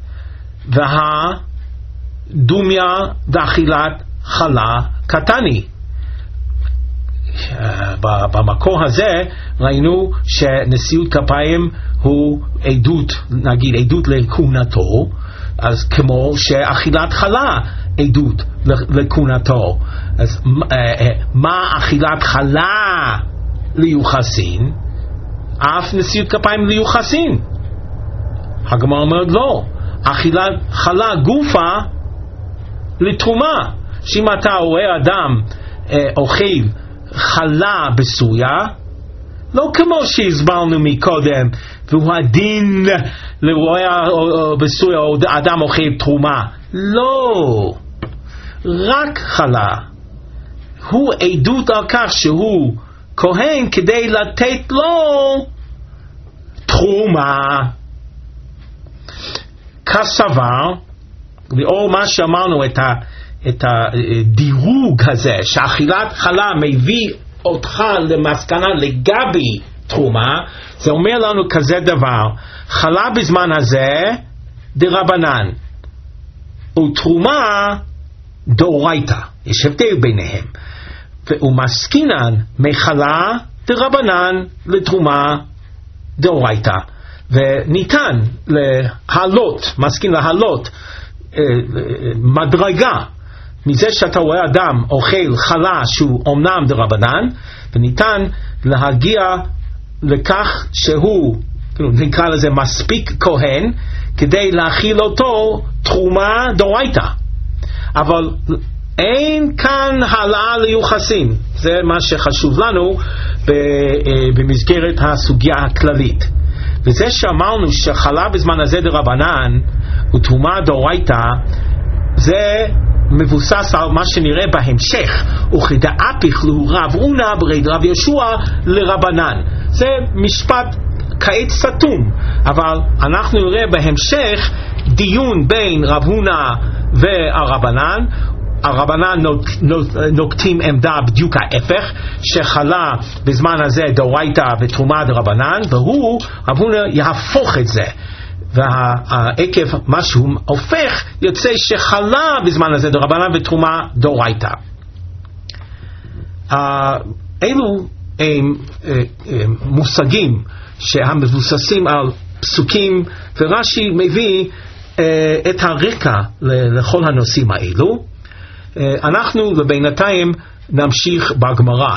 והדומיה דאכילת חלה קטני. במקור הזה ראינו שנשיאות כפיים הוא עדות, נגיד עדות לכהונתו, אז כמו שאכילת חלה עדות לכהונתו. אז מה אכילת חלה ליוחסין? אף נשיאות כפיים ליוחסין. הגמרא אומרת לא, אכילת חלה גופה לתרומה. שאם אתה רואה אדם אה, אוכל חלה בסוריה לא כמו שהסברנו מקודם, והוא הדין לרועה או בסויה או אדם אוכל תרומה. לא, רק חלה. הוא עדות על כך שהוא כהן כדי לתת לו תרומה. כסבר, לאור מה שאמרנו את, ה, את הדירוג הזה, שאכילת חלה מביא אותך למסקנה לגבי תרומה, זה אומר לנו כזה דבר, חלה בזמן הזה דרבנן, ותרומה דאורייתא, יש הבדל ביניהם, ומסקינן מחלה דרבנן לתרומה דאורייתא, וניתן להעלות, מסכין להעלות אה, מדרגה מזה שאתה רואה אדם אוכל חלה שהוא אומנם דרבנן, וניתן להגיע לכך שהוא, נקרא לזה מספיק כהן, כדי להכיל אותו תרומה דאורייתא. אבל אין כאן העלאה ליוחסין, זה מה שחשוב לנו במסגרת הסוגיה הכללית. וזה שאמרנו שחלה בזמן הזה דרבנן ותרומה דאורייתא, זה מבוסס על מה שנראה בהמשך, וכדאפיך לו רב הונא ברד רב יהושע לרבנן. זה משפט כעת סתום, אבל אנחנו נראה בהמשך דיון בין רב הונא והרבנן. הרבנן נוק, נוק, נוקטים עמדה בדיוק ההפך, שחלה בזמן הזה דאורייתא ותרומה דרבנן, והוא, רב הונא, יהפוך את זה, ועקב מה שהוא הופך יוצא שחלה בזמן הזה דרבנן ותרומה דאורייתא. אלו הם מושגים שהמבוססים על פסוקים, ורש"י מביא את הרקע לכל הנושאים האלו. אנחנו לבינתיים נמשיך בגמרא,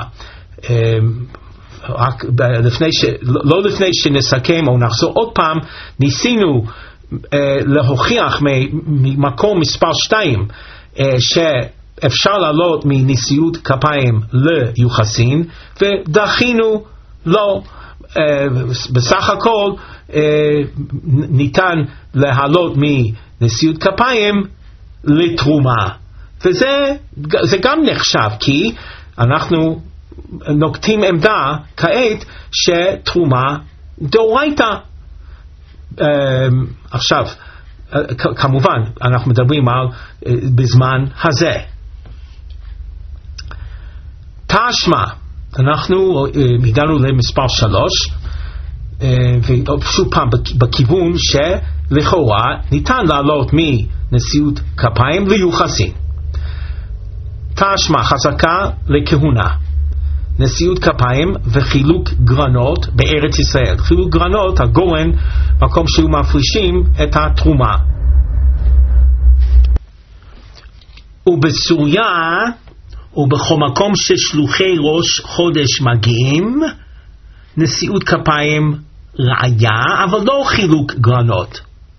רק לפני ש... לא לפני שנסכם או נחזור עוד פעם. ניסינו להוכיח ממקום מספר שתיים שאפשר לעלות מנשיאות כפיים ליוחסין, ודחינו לא. בסך הכל ניתן להעלות מנשיאות כפיים לתרומה, וזה זה גם נחשב, כי אנחנו נוקטים עמדה כעת שתרומה דאורייתא. עכשיו כמובן אנחנו מדברים על בזמן הזה. תשמע, אנחנו הגענו למספר שלוש, ושוב פעם בכיוון שלכאורה ניתן לעלות מנשיאות כפיים ליוחסין. תשמע, חזקה לכהונה, נשיאות כפיים וחילוק גרנות בארץ ישראל. חילוק גרנות, הגורן, מקום שהוא מפרישים את התרומה. ובסוריה ובכל מקום ששלוחי ראש חודש מגיעים, נשיאות כפיים ראיה, אבל לא חילוק גרנות.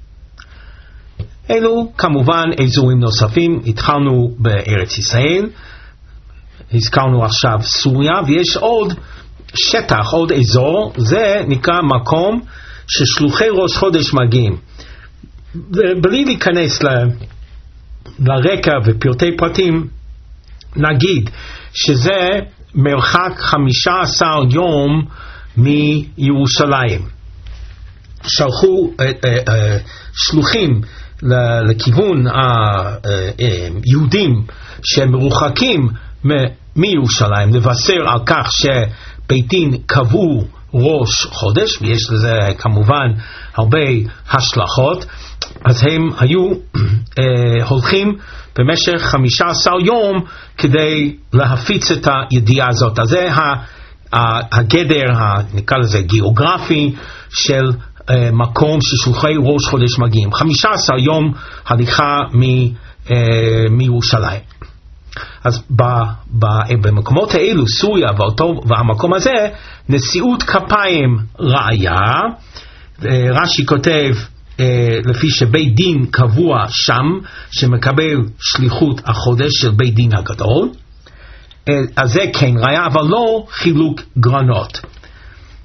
אלו כמובן אזורים נוספים. התחלנו בארץ ישראל, הזכרנו עכשיו סוריה, ויש עוד שטח, עוד אזור, זה נקרא מקום ששלוחי ראש חודש מגיעים. בלי להיכנס ל... לרקע ופרטי פרטים, נגיד שזה מרחק חמישה עשר יום מירושלים. שלחו אה, אה, אה, שלוחים לכיוון היהודים שמרוחקים מירושלים לבשר על כך שבית דין קבעו ראש חודש, ויש לזה כמובן הרבה השלכות. אז הם היו אה, הולכים במשך חמישה עשר יום כדי להפיץ את הידיעה הזאת. אז זה הגדר, נקרא לזה גיאוגרפי, של אה, מקום ששלוחי ראש חודש מגיעים. חמישה עשר יום הליכה אה, מירושלים. אז ב, ב, במקומות האלו, סוריה ואותו, והמקום הזה, נשיאות כפיים ראיה. רש"י כותב, לפי שבית דין קבוע שם, שמקבל שליחות החודש של בית דין הגדול, אז זה כן ראיה, אבל לא חילוק גרנות.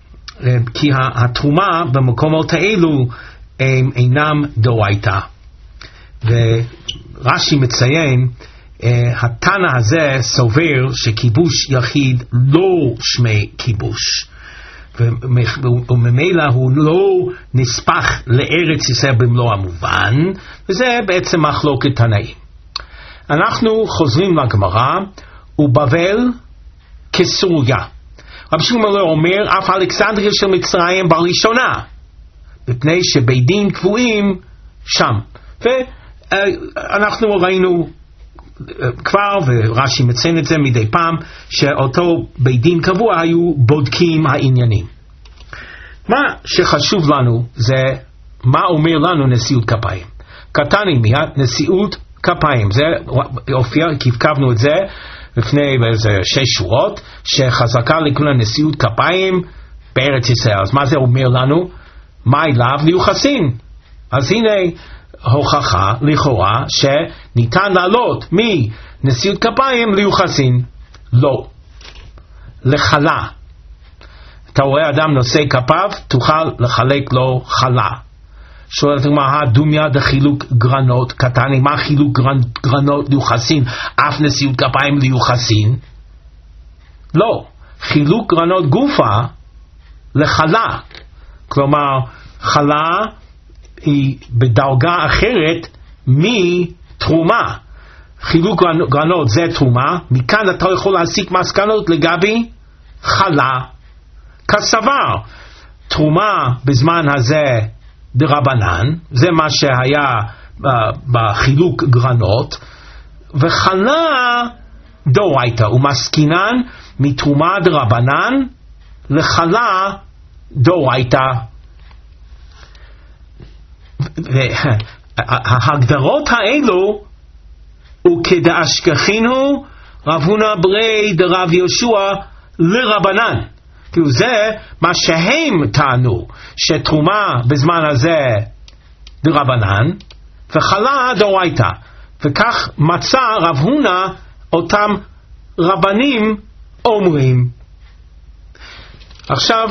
כי התרומה במקומות האלו הם אינם דאורייתא. ורש"י מציין, התנא הזה סובר שכיבוש יחיד לא שמי כיבוש, וממילא הוא לא נספח לארץ ישראל במלוא המובן, וזה בעצם מחלוקת תנאים. אנחנו חוזרים לגמרא, ובבל כסוריה. רבי שמעון אומר, אף אלכסנדריה של מצרים בראשונה, מפני שבית דין קבועים שם. ואנחנו ראינו כבר, ורש"י מציין את זה מדי פעם, שאותו בית דין קבוע היו בודקים העניינים. מה שחשוב לנו זה מה אומר לנו נשיאות כפיים. קטני מיד נשיאות כפיים, זה הופיע, כתבנו את זה לפני איזה שש שורות, שחזקה לכולם נשיאות כפיים בארץ ישראל. אז מה זה אומר לנו? מה אליו ליוחסין? אז הנה הוכחה לכאורה שניתן לעלות מנשיאות כפיים ליוחסין. לא, לחלה. אתה רואה אדם נושא כפיו, תוכל לחלק לו חלה. שואלת מה הדומיה דחילוק גרנות קטני, מה חילוק גרנות ליוחסין? אף נשיאות כפיים ליוחסין? לא, חילוק גרנות גופה לחלה. כלומר, חלה היא בדרגה אחרת מתרומה. חילוק גרנות זה תרומה, מכאן אתה יכול להסיק מסקנות לגבי חלה. כסבר, תרומה בזמן הזה דרבנן, זה מה שהיה בחילוק גרנות, וחלה דאורייתא, ומסקינן מתרומה דרבנן לחלה דאורייתא. ההגדרות האלו וכדאשכחינו רב הונא ברי דרב יהושע לרבנן, כאילו זה מה שהם טענו, שתרומה בזמן הזה דרבנן וחלה דאורייתא, וכך מצא רב הונא אותם רבנים אומרים. עכשיו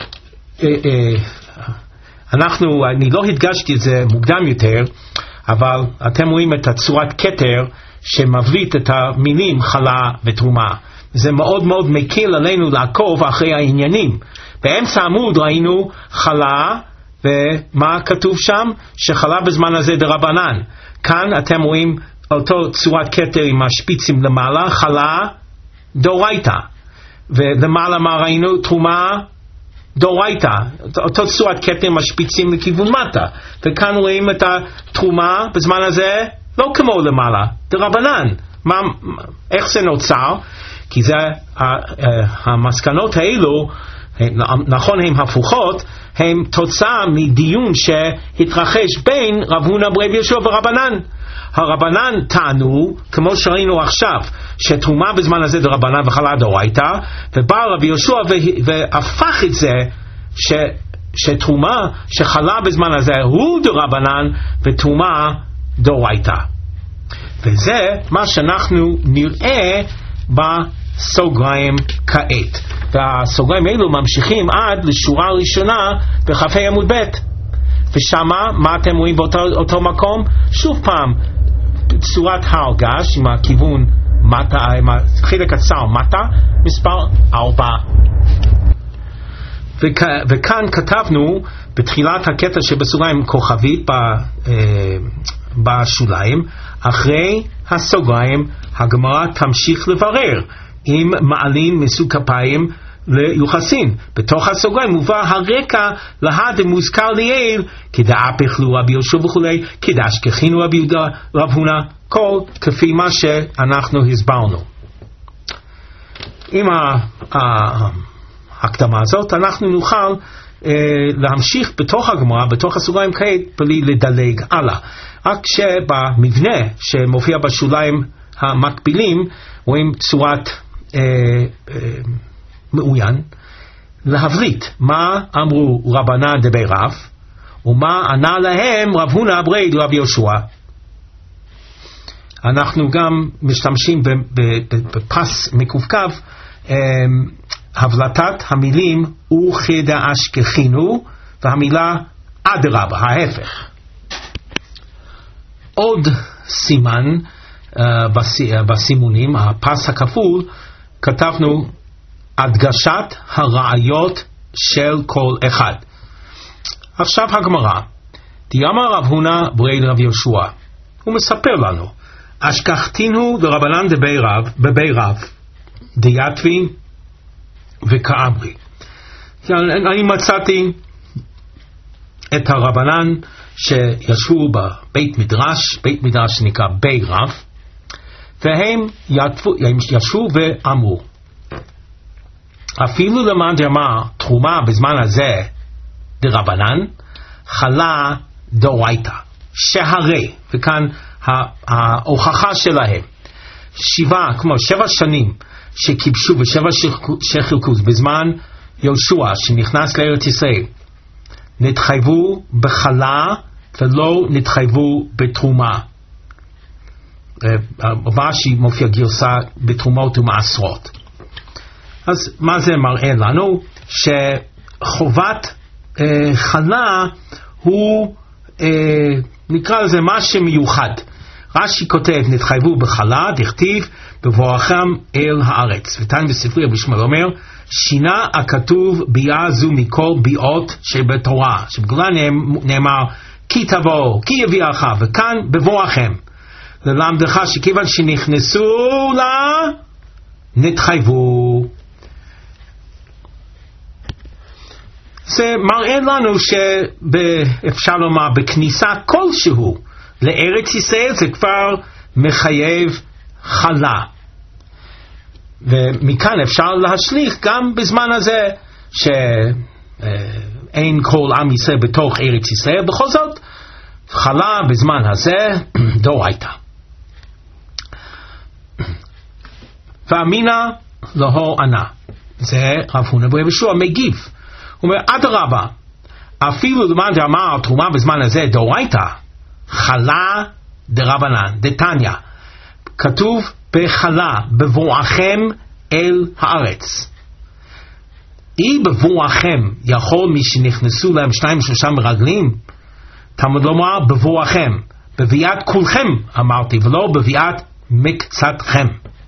אנחנו, אני לא הדגשתי את זה מוקדם יותר, אבל אתם רואים את הצורת כתר שמבליט את המינים חלה ותרומה. זה מאוד מאוד מקל עלינו לעקוב אחרי העניינים. באמצע העמוד ראינו חלה, ומה כתוב שם? שחלה בזמן הזה דרבנן. כאן אתם רואים אותו צורת כתר עם השפיצים למעלה, חלה דאורייתא. ולמעלה מה ראינו? תרומה דאורייתא. אותו צורת כתר עם השפיצים לכיוון מטה. וכאן רואים את התרומה בזמן הזה לא כמו למעלה, דרבנן. מה, איך זה נוצר? כי זה, המסקנות האלו, נכון הן הפוכות, הן תוצאה מדיון שהתרחש בין רב הונא ברי יהושע ורבנן. הרבנן טענו, כמו שראינו עכשיו, שתרומה בזמן הזה דרבנן וחלה דאורייתא, ובא רב יהושע והפך את זה, ש, שתרומה שחלה בזמן הזה הוא דרבנן ותרומה דאורייתא. וזה מה שאנחנו נראה בסוגריים כעת. והסוגריים האלו ממשיכים עד לשורה הראשונה בכ"ה עמוד ב', ושמה מה אתם רואים באותו מקום? שוב פעם צורת הרגש עם הכיוון מטה, עם החלק הצר מטה, מספר ארבע. וכ, וכאן כתבנו בתחילת הקטע שבסוגריים כוכבית ב, אה, בשוליים, אחרי הסוגריים הגמרא תמשיך לברר אם מעלים מסוג כפיים ליוחסין. בתוך הסוגריים מובא הרקע להד מוזכר ליאל, כדאפך לו רבי יהושע וכולי, כדאשכחינו רבי יהודה רב הונא, כל כפי מה שאנחנו הסברנו. עם ההקדמה הזאת אנחנו נוכל אה, להמשיך בתוך הגמרא, בתוך הסוגריים כעת, בלי לדלג הלאה. רק שבמבנה שמופיע בשוליים המקבילים רואים צורת אה, אה, מעוין להבליט מה אמרו רבנן דבי רב ומה ענה להם רב הונא ברי דרב יהושע. אנחנו גם משתמשים בפס מקווקו הבלטת המילים וכדאשכחינו והמילה אדרבה, ההפך. עוד סימן uh, בס, uh, בסימונים, הפס הכפול, כתבנו הדגשת הראיות של כל אחד. עכשיו הגמרא, דיאמר רב הונא ברי רב יהושע, הוא מספר לנו, אשכחתינו דרבנן דבי רב, בבי רב, דיאטבי וכאמרי. אני מצאתי את הרבנן שישבו בבית מדרש, בית מדרש שנקרא בי רב, והם ישבו ואמרו, אפילו למען דאמר תרומה בזמן הזה דרבנן, חלה דאורייתא, שהרי, וכאן ההוכחה שלהם, שבעה, כמו שבע שנים שכיבשו ושבע שחילקו בזמן יהושע שנכנס לארץ ישראל, נתחייבו בחלה ולא נתחייבו בתרומה. רש"י מופיע גרסה בתרומות ומעשרות. אז מה זה מראה לנו? שחובת אה, חלה הוא אה, נקרא לזה משהו מיוחד. רש"י כותב נתחייבו בחלה, דכתיב בבואכם אל הארץ. ותניא בספרי רבי שמואל אומר, שינה הכתוב ביאה זו מכל ביאות שבתורה, שבגלל נאמר כי תבוא, כי יביאך, וכאן בבואכם, ללמדך שכיוון שנכנסו לה נתחייבו. זה מראה לנו שאפשר לומר בכניסה כלשהו לארץ ישראל זה כבר מחייב חלה, ומכאן אפשר להשליך גם בזמן הזה שאין כל עם ישראל בתוך ארץ ישראל, בכל זאת חלה בזמן הזה דאורייתא. ואמינא להו ענה, זה רב הונא ברי יהושע מגיב, הוא אומר אדרבה, אפילו למען דאמר תרומה בזמן הזה דאורייתא, חלה דרבנן, דתניא, כתוב בחלה בבואכם אל הארץ. אי בבואכם יכול מי שנכנסו להם שניים שלושה מרגלים, תלמוד לומר בבואכם, בביאת כולכם אמרתי, ולא בביאת מקצתכם.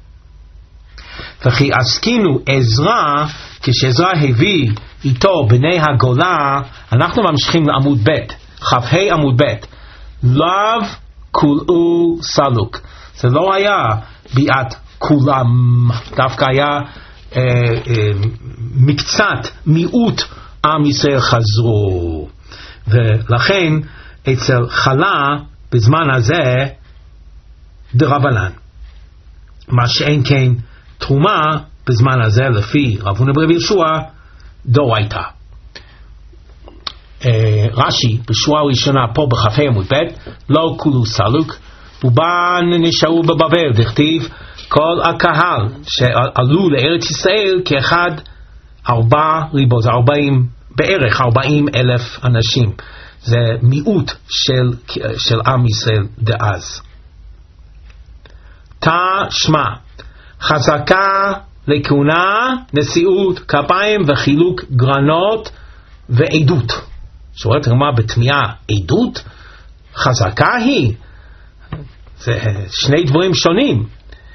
וכי עסקינו עזרא, כשעזרא הביא איתו בני הגולה, אנחנו ממשיכים לעמוד ב', כ"ה עמוד ב', לאו כולו סלוק. זה לא היה ביאת כולם, דווקא היה אה, אה, מקצת, מיעוט עם ישראל חזרו. ולכן אצל חלה בזמן הזה דרבנן, מה שאין כן תרומה בזמן הזה לפי רב הונא ברי יהושע דאורייתא. רש"י בשורה הראשונה פה בכ"ה עמוד ב', לא כולו סלוק, ובן נשארו בבבל, דכתיב כל הקהל שעלו לארץ ישראל כאחד ארבע ריבו, זה ארבעים, בערך ארבעים אלף אנשים, זה מיעוט של, של עם ישראל דאז. תשמע, חזקה לכהונה, נשיאות כפיים וחילוק גרנות ועדות. שורת רמה בתמיעה עדות, חזקה היא, זה שני דברים שונים.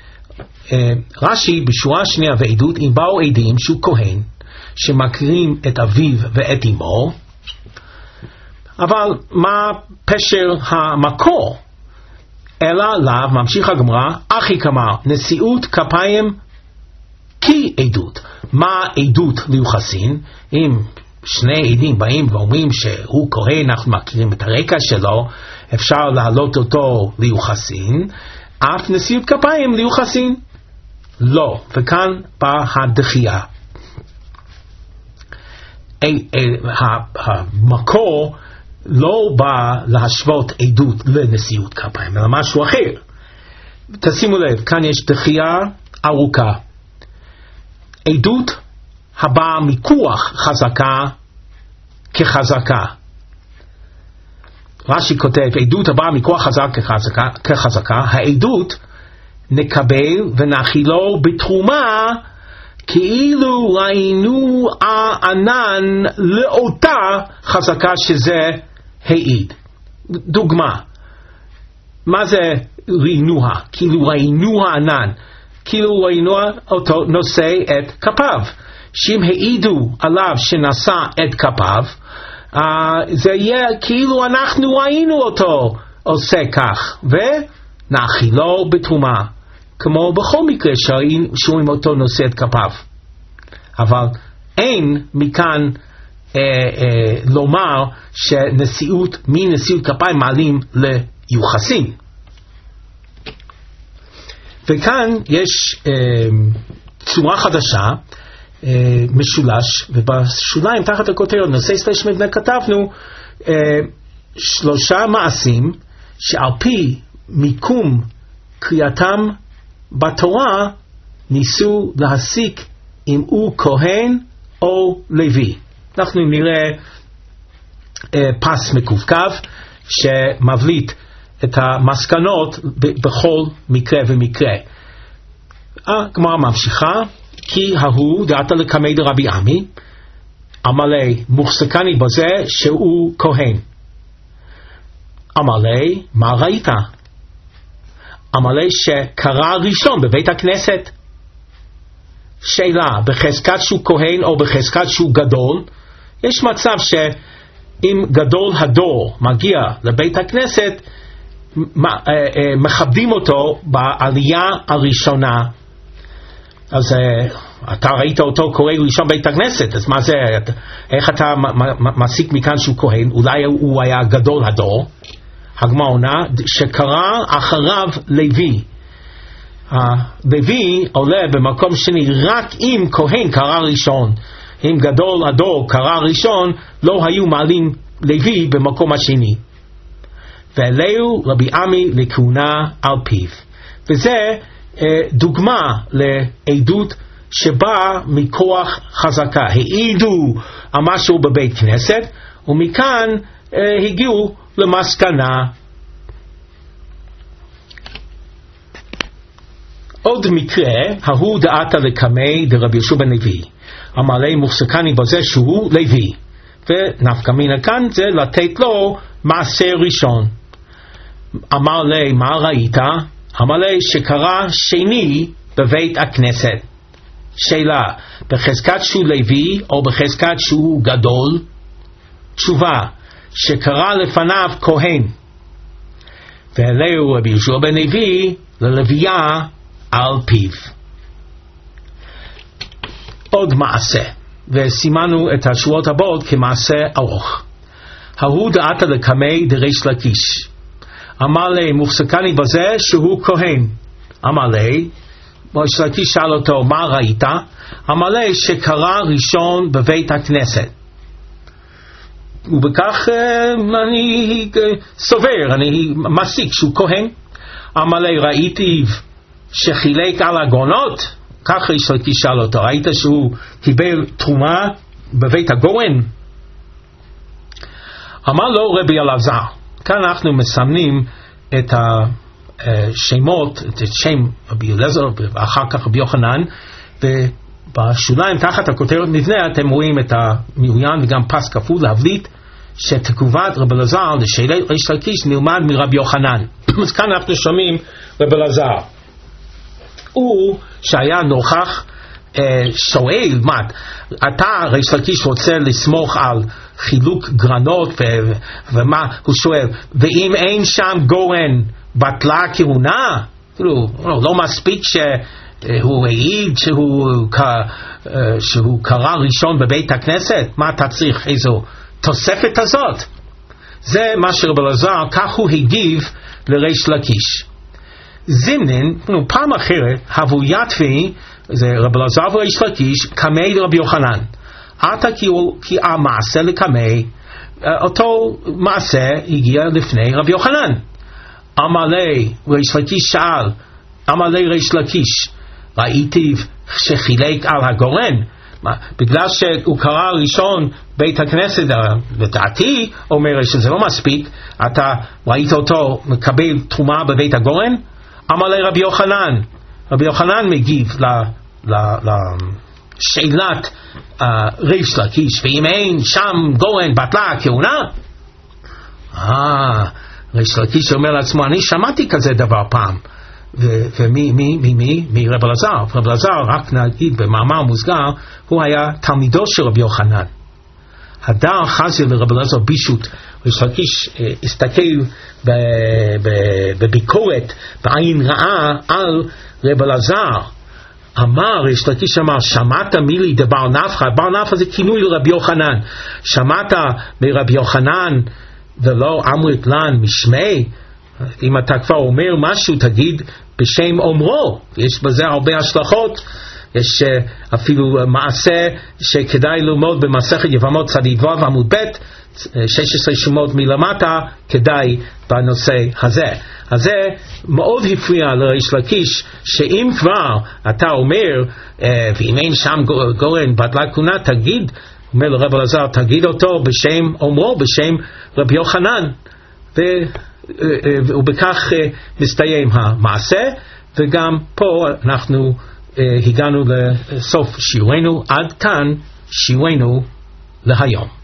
רש"י בשורה שנייה ועדות, אם באו עדים שהוא כהן שמכירים את אביו ואת אמו, אבל מה פשר המקור? אלא לאו, ממשיך הגמרא, אחי כמר, נשיאות כפיים כי עדות. מה עדות ליוחסין? אם שני עדים באים ואומרים שהוא כהן, אנחנו מכירים את הרקע שלו, אפשר להעלות אותו ליוחסין, אף נשיאות כפיים ליוחסין לא. וכאן באה הדחייה. המקור לא בא להשוות עדות לנשיאות כפיים, אלא משהו אחר. תשימו לב, כאן יש דחייה ארוכה. עדות הבאה מכוח חזקה כחזקה. רש"י כותב, עדות הבאה מכוח חזקה כחזקה, כחזקה, העדות נקבל ונחילו בתרומה כאילו ראינו הענן לאותה חזקה שזה העיד. דוגמה, מה זה ראינוה? כאילו ראינו הענן, כאילו ראינו אותו נושא את כפיו. שאם העידו עליו שנשא את כפיו, uh, זה יהיה כאילו אנחנו ראינו אותו עושה כך, ונאכילו בתרומה, כמו בכל מקרה שרואים אותו נושא את כפיו. אבל אין מכאן אה, אה, לומר שנשיאות מנשיאות כפיים מעלים ליוחסין. וכאן יש אה, צורה חדשה, אה, משולש, ובשוליים תחת הכותרת נושא סלש מבנה כתבנו אה, שלושה מעשים שעל פי מיקום קריאתם בתורה ניסו להסיק אם הוא כהן או לוי. אנחנו נראה אה, פס מקווקו שמבליט את המסקנות ב- בכל מקרה ומקרה. הגמרא ממשיכה, כי ההוא דעתה לקמי דרבי עמי, אמרי מוחזקני בזה שהוא כהן. אמרי, מה ראית? אמרי שקרא ראשון בבית הכנסת. שאלה, בחזקת שהוא כהן או בחזקת שהוא גדול, יש מצב שאם גדול הדור מגיע לבית הכנסת, מכבדים אותו בעלייה הראשונה. אז אתה ראית אותו קורא ראשון בית הכנסת, אז מה זה, איך אתה מסיק מכאן שהוא כהן? אולי הוא היה גדול הדור. הגמרא עונה שקרא אחריו לוי. לוי עולה במקום שני רק אם כהן קרא ראשון. אם גדול הדור קרא ראשון, לא היו מעלים לוי במקום השני. ואלו רבי עמי לכהונה על פיו. וזה אה, דוגמה לעדות שבאה מכוח חזקה. העידו על משהו בבית כנסת, ומכאן אה, הגיעו למסקנה. עוד מקרה, ההוא דעתה לקמי דרבי יהושע בן לוי, אמר לי מוחזקני בזה שהוא לוי, ונפקא מינה כאן זה לתת לו מעשה ראשון. אמר לי מה ראית? אמר לי שקרא שני בבית הכנסת. שאלה, בחזקת שהוא לוי או בחזקת שהוא גדול? תשובה, שקרא לפניו כהן. ואלו רבי יהושע בן לוי ללוויה על פיו. עוד מעשה, וסימנו את השורות הבאות כמעשה ארוך. ההוא דעתה לקמי דריש לקיש, אמר לי מוחזקני בזה שהוא כהן. אמר לי, ריש לקיש שאל אותו מה ראית? אמר לי שקרא ראשון בבית הכנסת. ובכך אני סובר, אני מסיק שהוא כהן. אמר לי ראיתי שחילק על הגונות? כך ריש לקיש שאל אותו, ראית שהוא קיבל תרומה בבית הגורן? אמר לו רבי אלעזר, כאן אנחנו מסמנים את השמות, את שם רבי אלעזר ואחר כך רבי יוחנן, ובשוליים תחת הכותרת מבנה אתם רואים את המעוין וגם פס כפול להבליט שתגובת רבי אלעזר לשאלת ריש לקיש נלמד מרבי יוחנן. אז כאן אנחנו שומעים רבי אלעזר, הוא שהיה נוכח אה, שואל, מה, אתה ריש לקיש רוצה לסמוך על חילוק גרנות ו- ומה, הוא שואל, ואם אין שם גורן בטלה כהונה? כאילו, לא, לא מספיק שהוא העיד שהוא, שהוא קרא ראשון בבית הכנסת? מה אתה צריך איזו תוספת הזאת? זה מה שרבי אלעזר, כך הוא הגיב לריש לקיש. זימנין, פעם אחרת, הבו יתפי, זה רבי אלעזר וריש לקיש, קמי רבי יוחנן. עתה כי המעשה לקמי, אותו מעשה הגיע לפני רבי יוחנן. אמר לי, ריש לקיש שאל, אמר לי ריש לקיש, ראיתי שחילק על הגורן, בגלל שהוא קרא ראשון בית הכנסת, לדעתי, אומר שזה לא מספיק, אתה ראית אותו מקבל תרומה בבית הגורן? אמר לי רבי יוחנן, רבי יוחנן מגיב ל, ל, ל, שאלת uh, ריש לקיש, ואם אין שם גורן בטלה הכהונה? אה, ריש לקיש אומר לעצמו, אני שמעתי כזה דבר פעם. ומי, מי, מי, מי? מרב אלעזר. רב אלעזר, רק נגיד במאמר מוסגר, הוא היה תלמידו של רבי יוחנן. הדר חזי לרב אלעזר בישות. ריש לקיש הסתכל בביקורת, בעין רעה על רב אלעזר. אמר, ריש לקיש אמר, שמעת מילי דבר נפחא, בר נפחא זה כינוי לרבי יוחנן. שמעת מרבי יוחנן ולא אמרת לן משמי? אם אתה כבר אומר משהו, תגיד בשם אומרו. יש בזה הרבה השלכות. יש uh, אפילו uh, מעשה שכדאי ללמוד במסכת יבמות צדיק ו' עמוד ב', שש עשרה שמות מלמטה, כדאי בנושא הזה. אז זה מאוד הפריע לריש לקיש, שאם כבר אתה אומר, uh, ואם אין שם גורן בטלה כהונה, תגיד, אומר לרב אלעזר, תגיד אותו בשם אומרו, בשם רבי יוחנן. ו... ובכך מסתיים המעשה, וגם פה אנחנו הגענו לסוף שיעורנו. עד כאן שיעורנו להיום.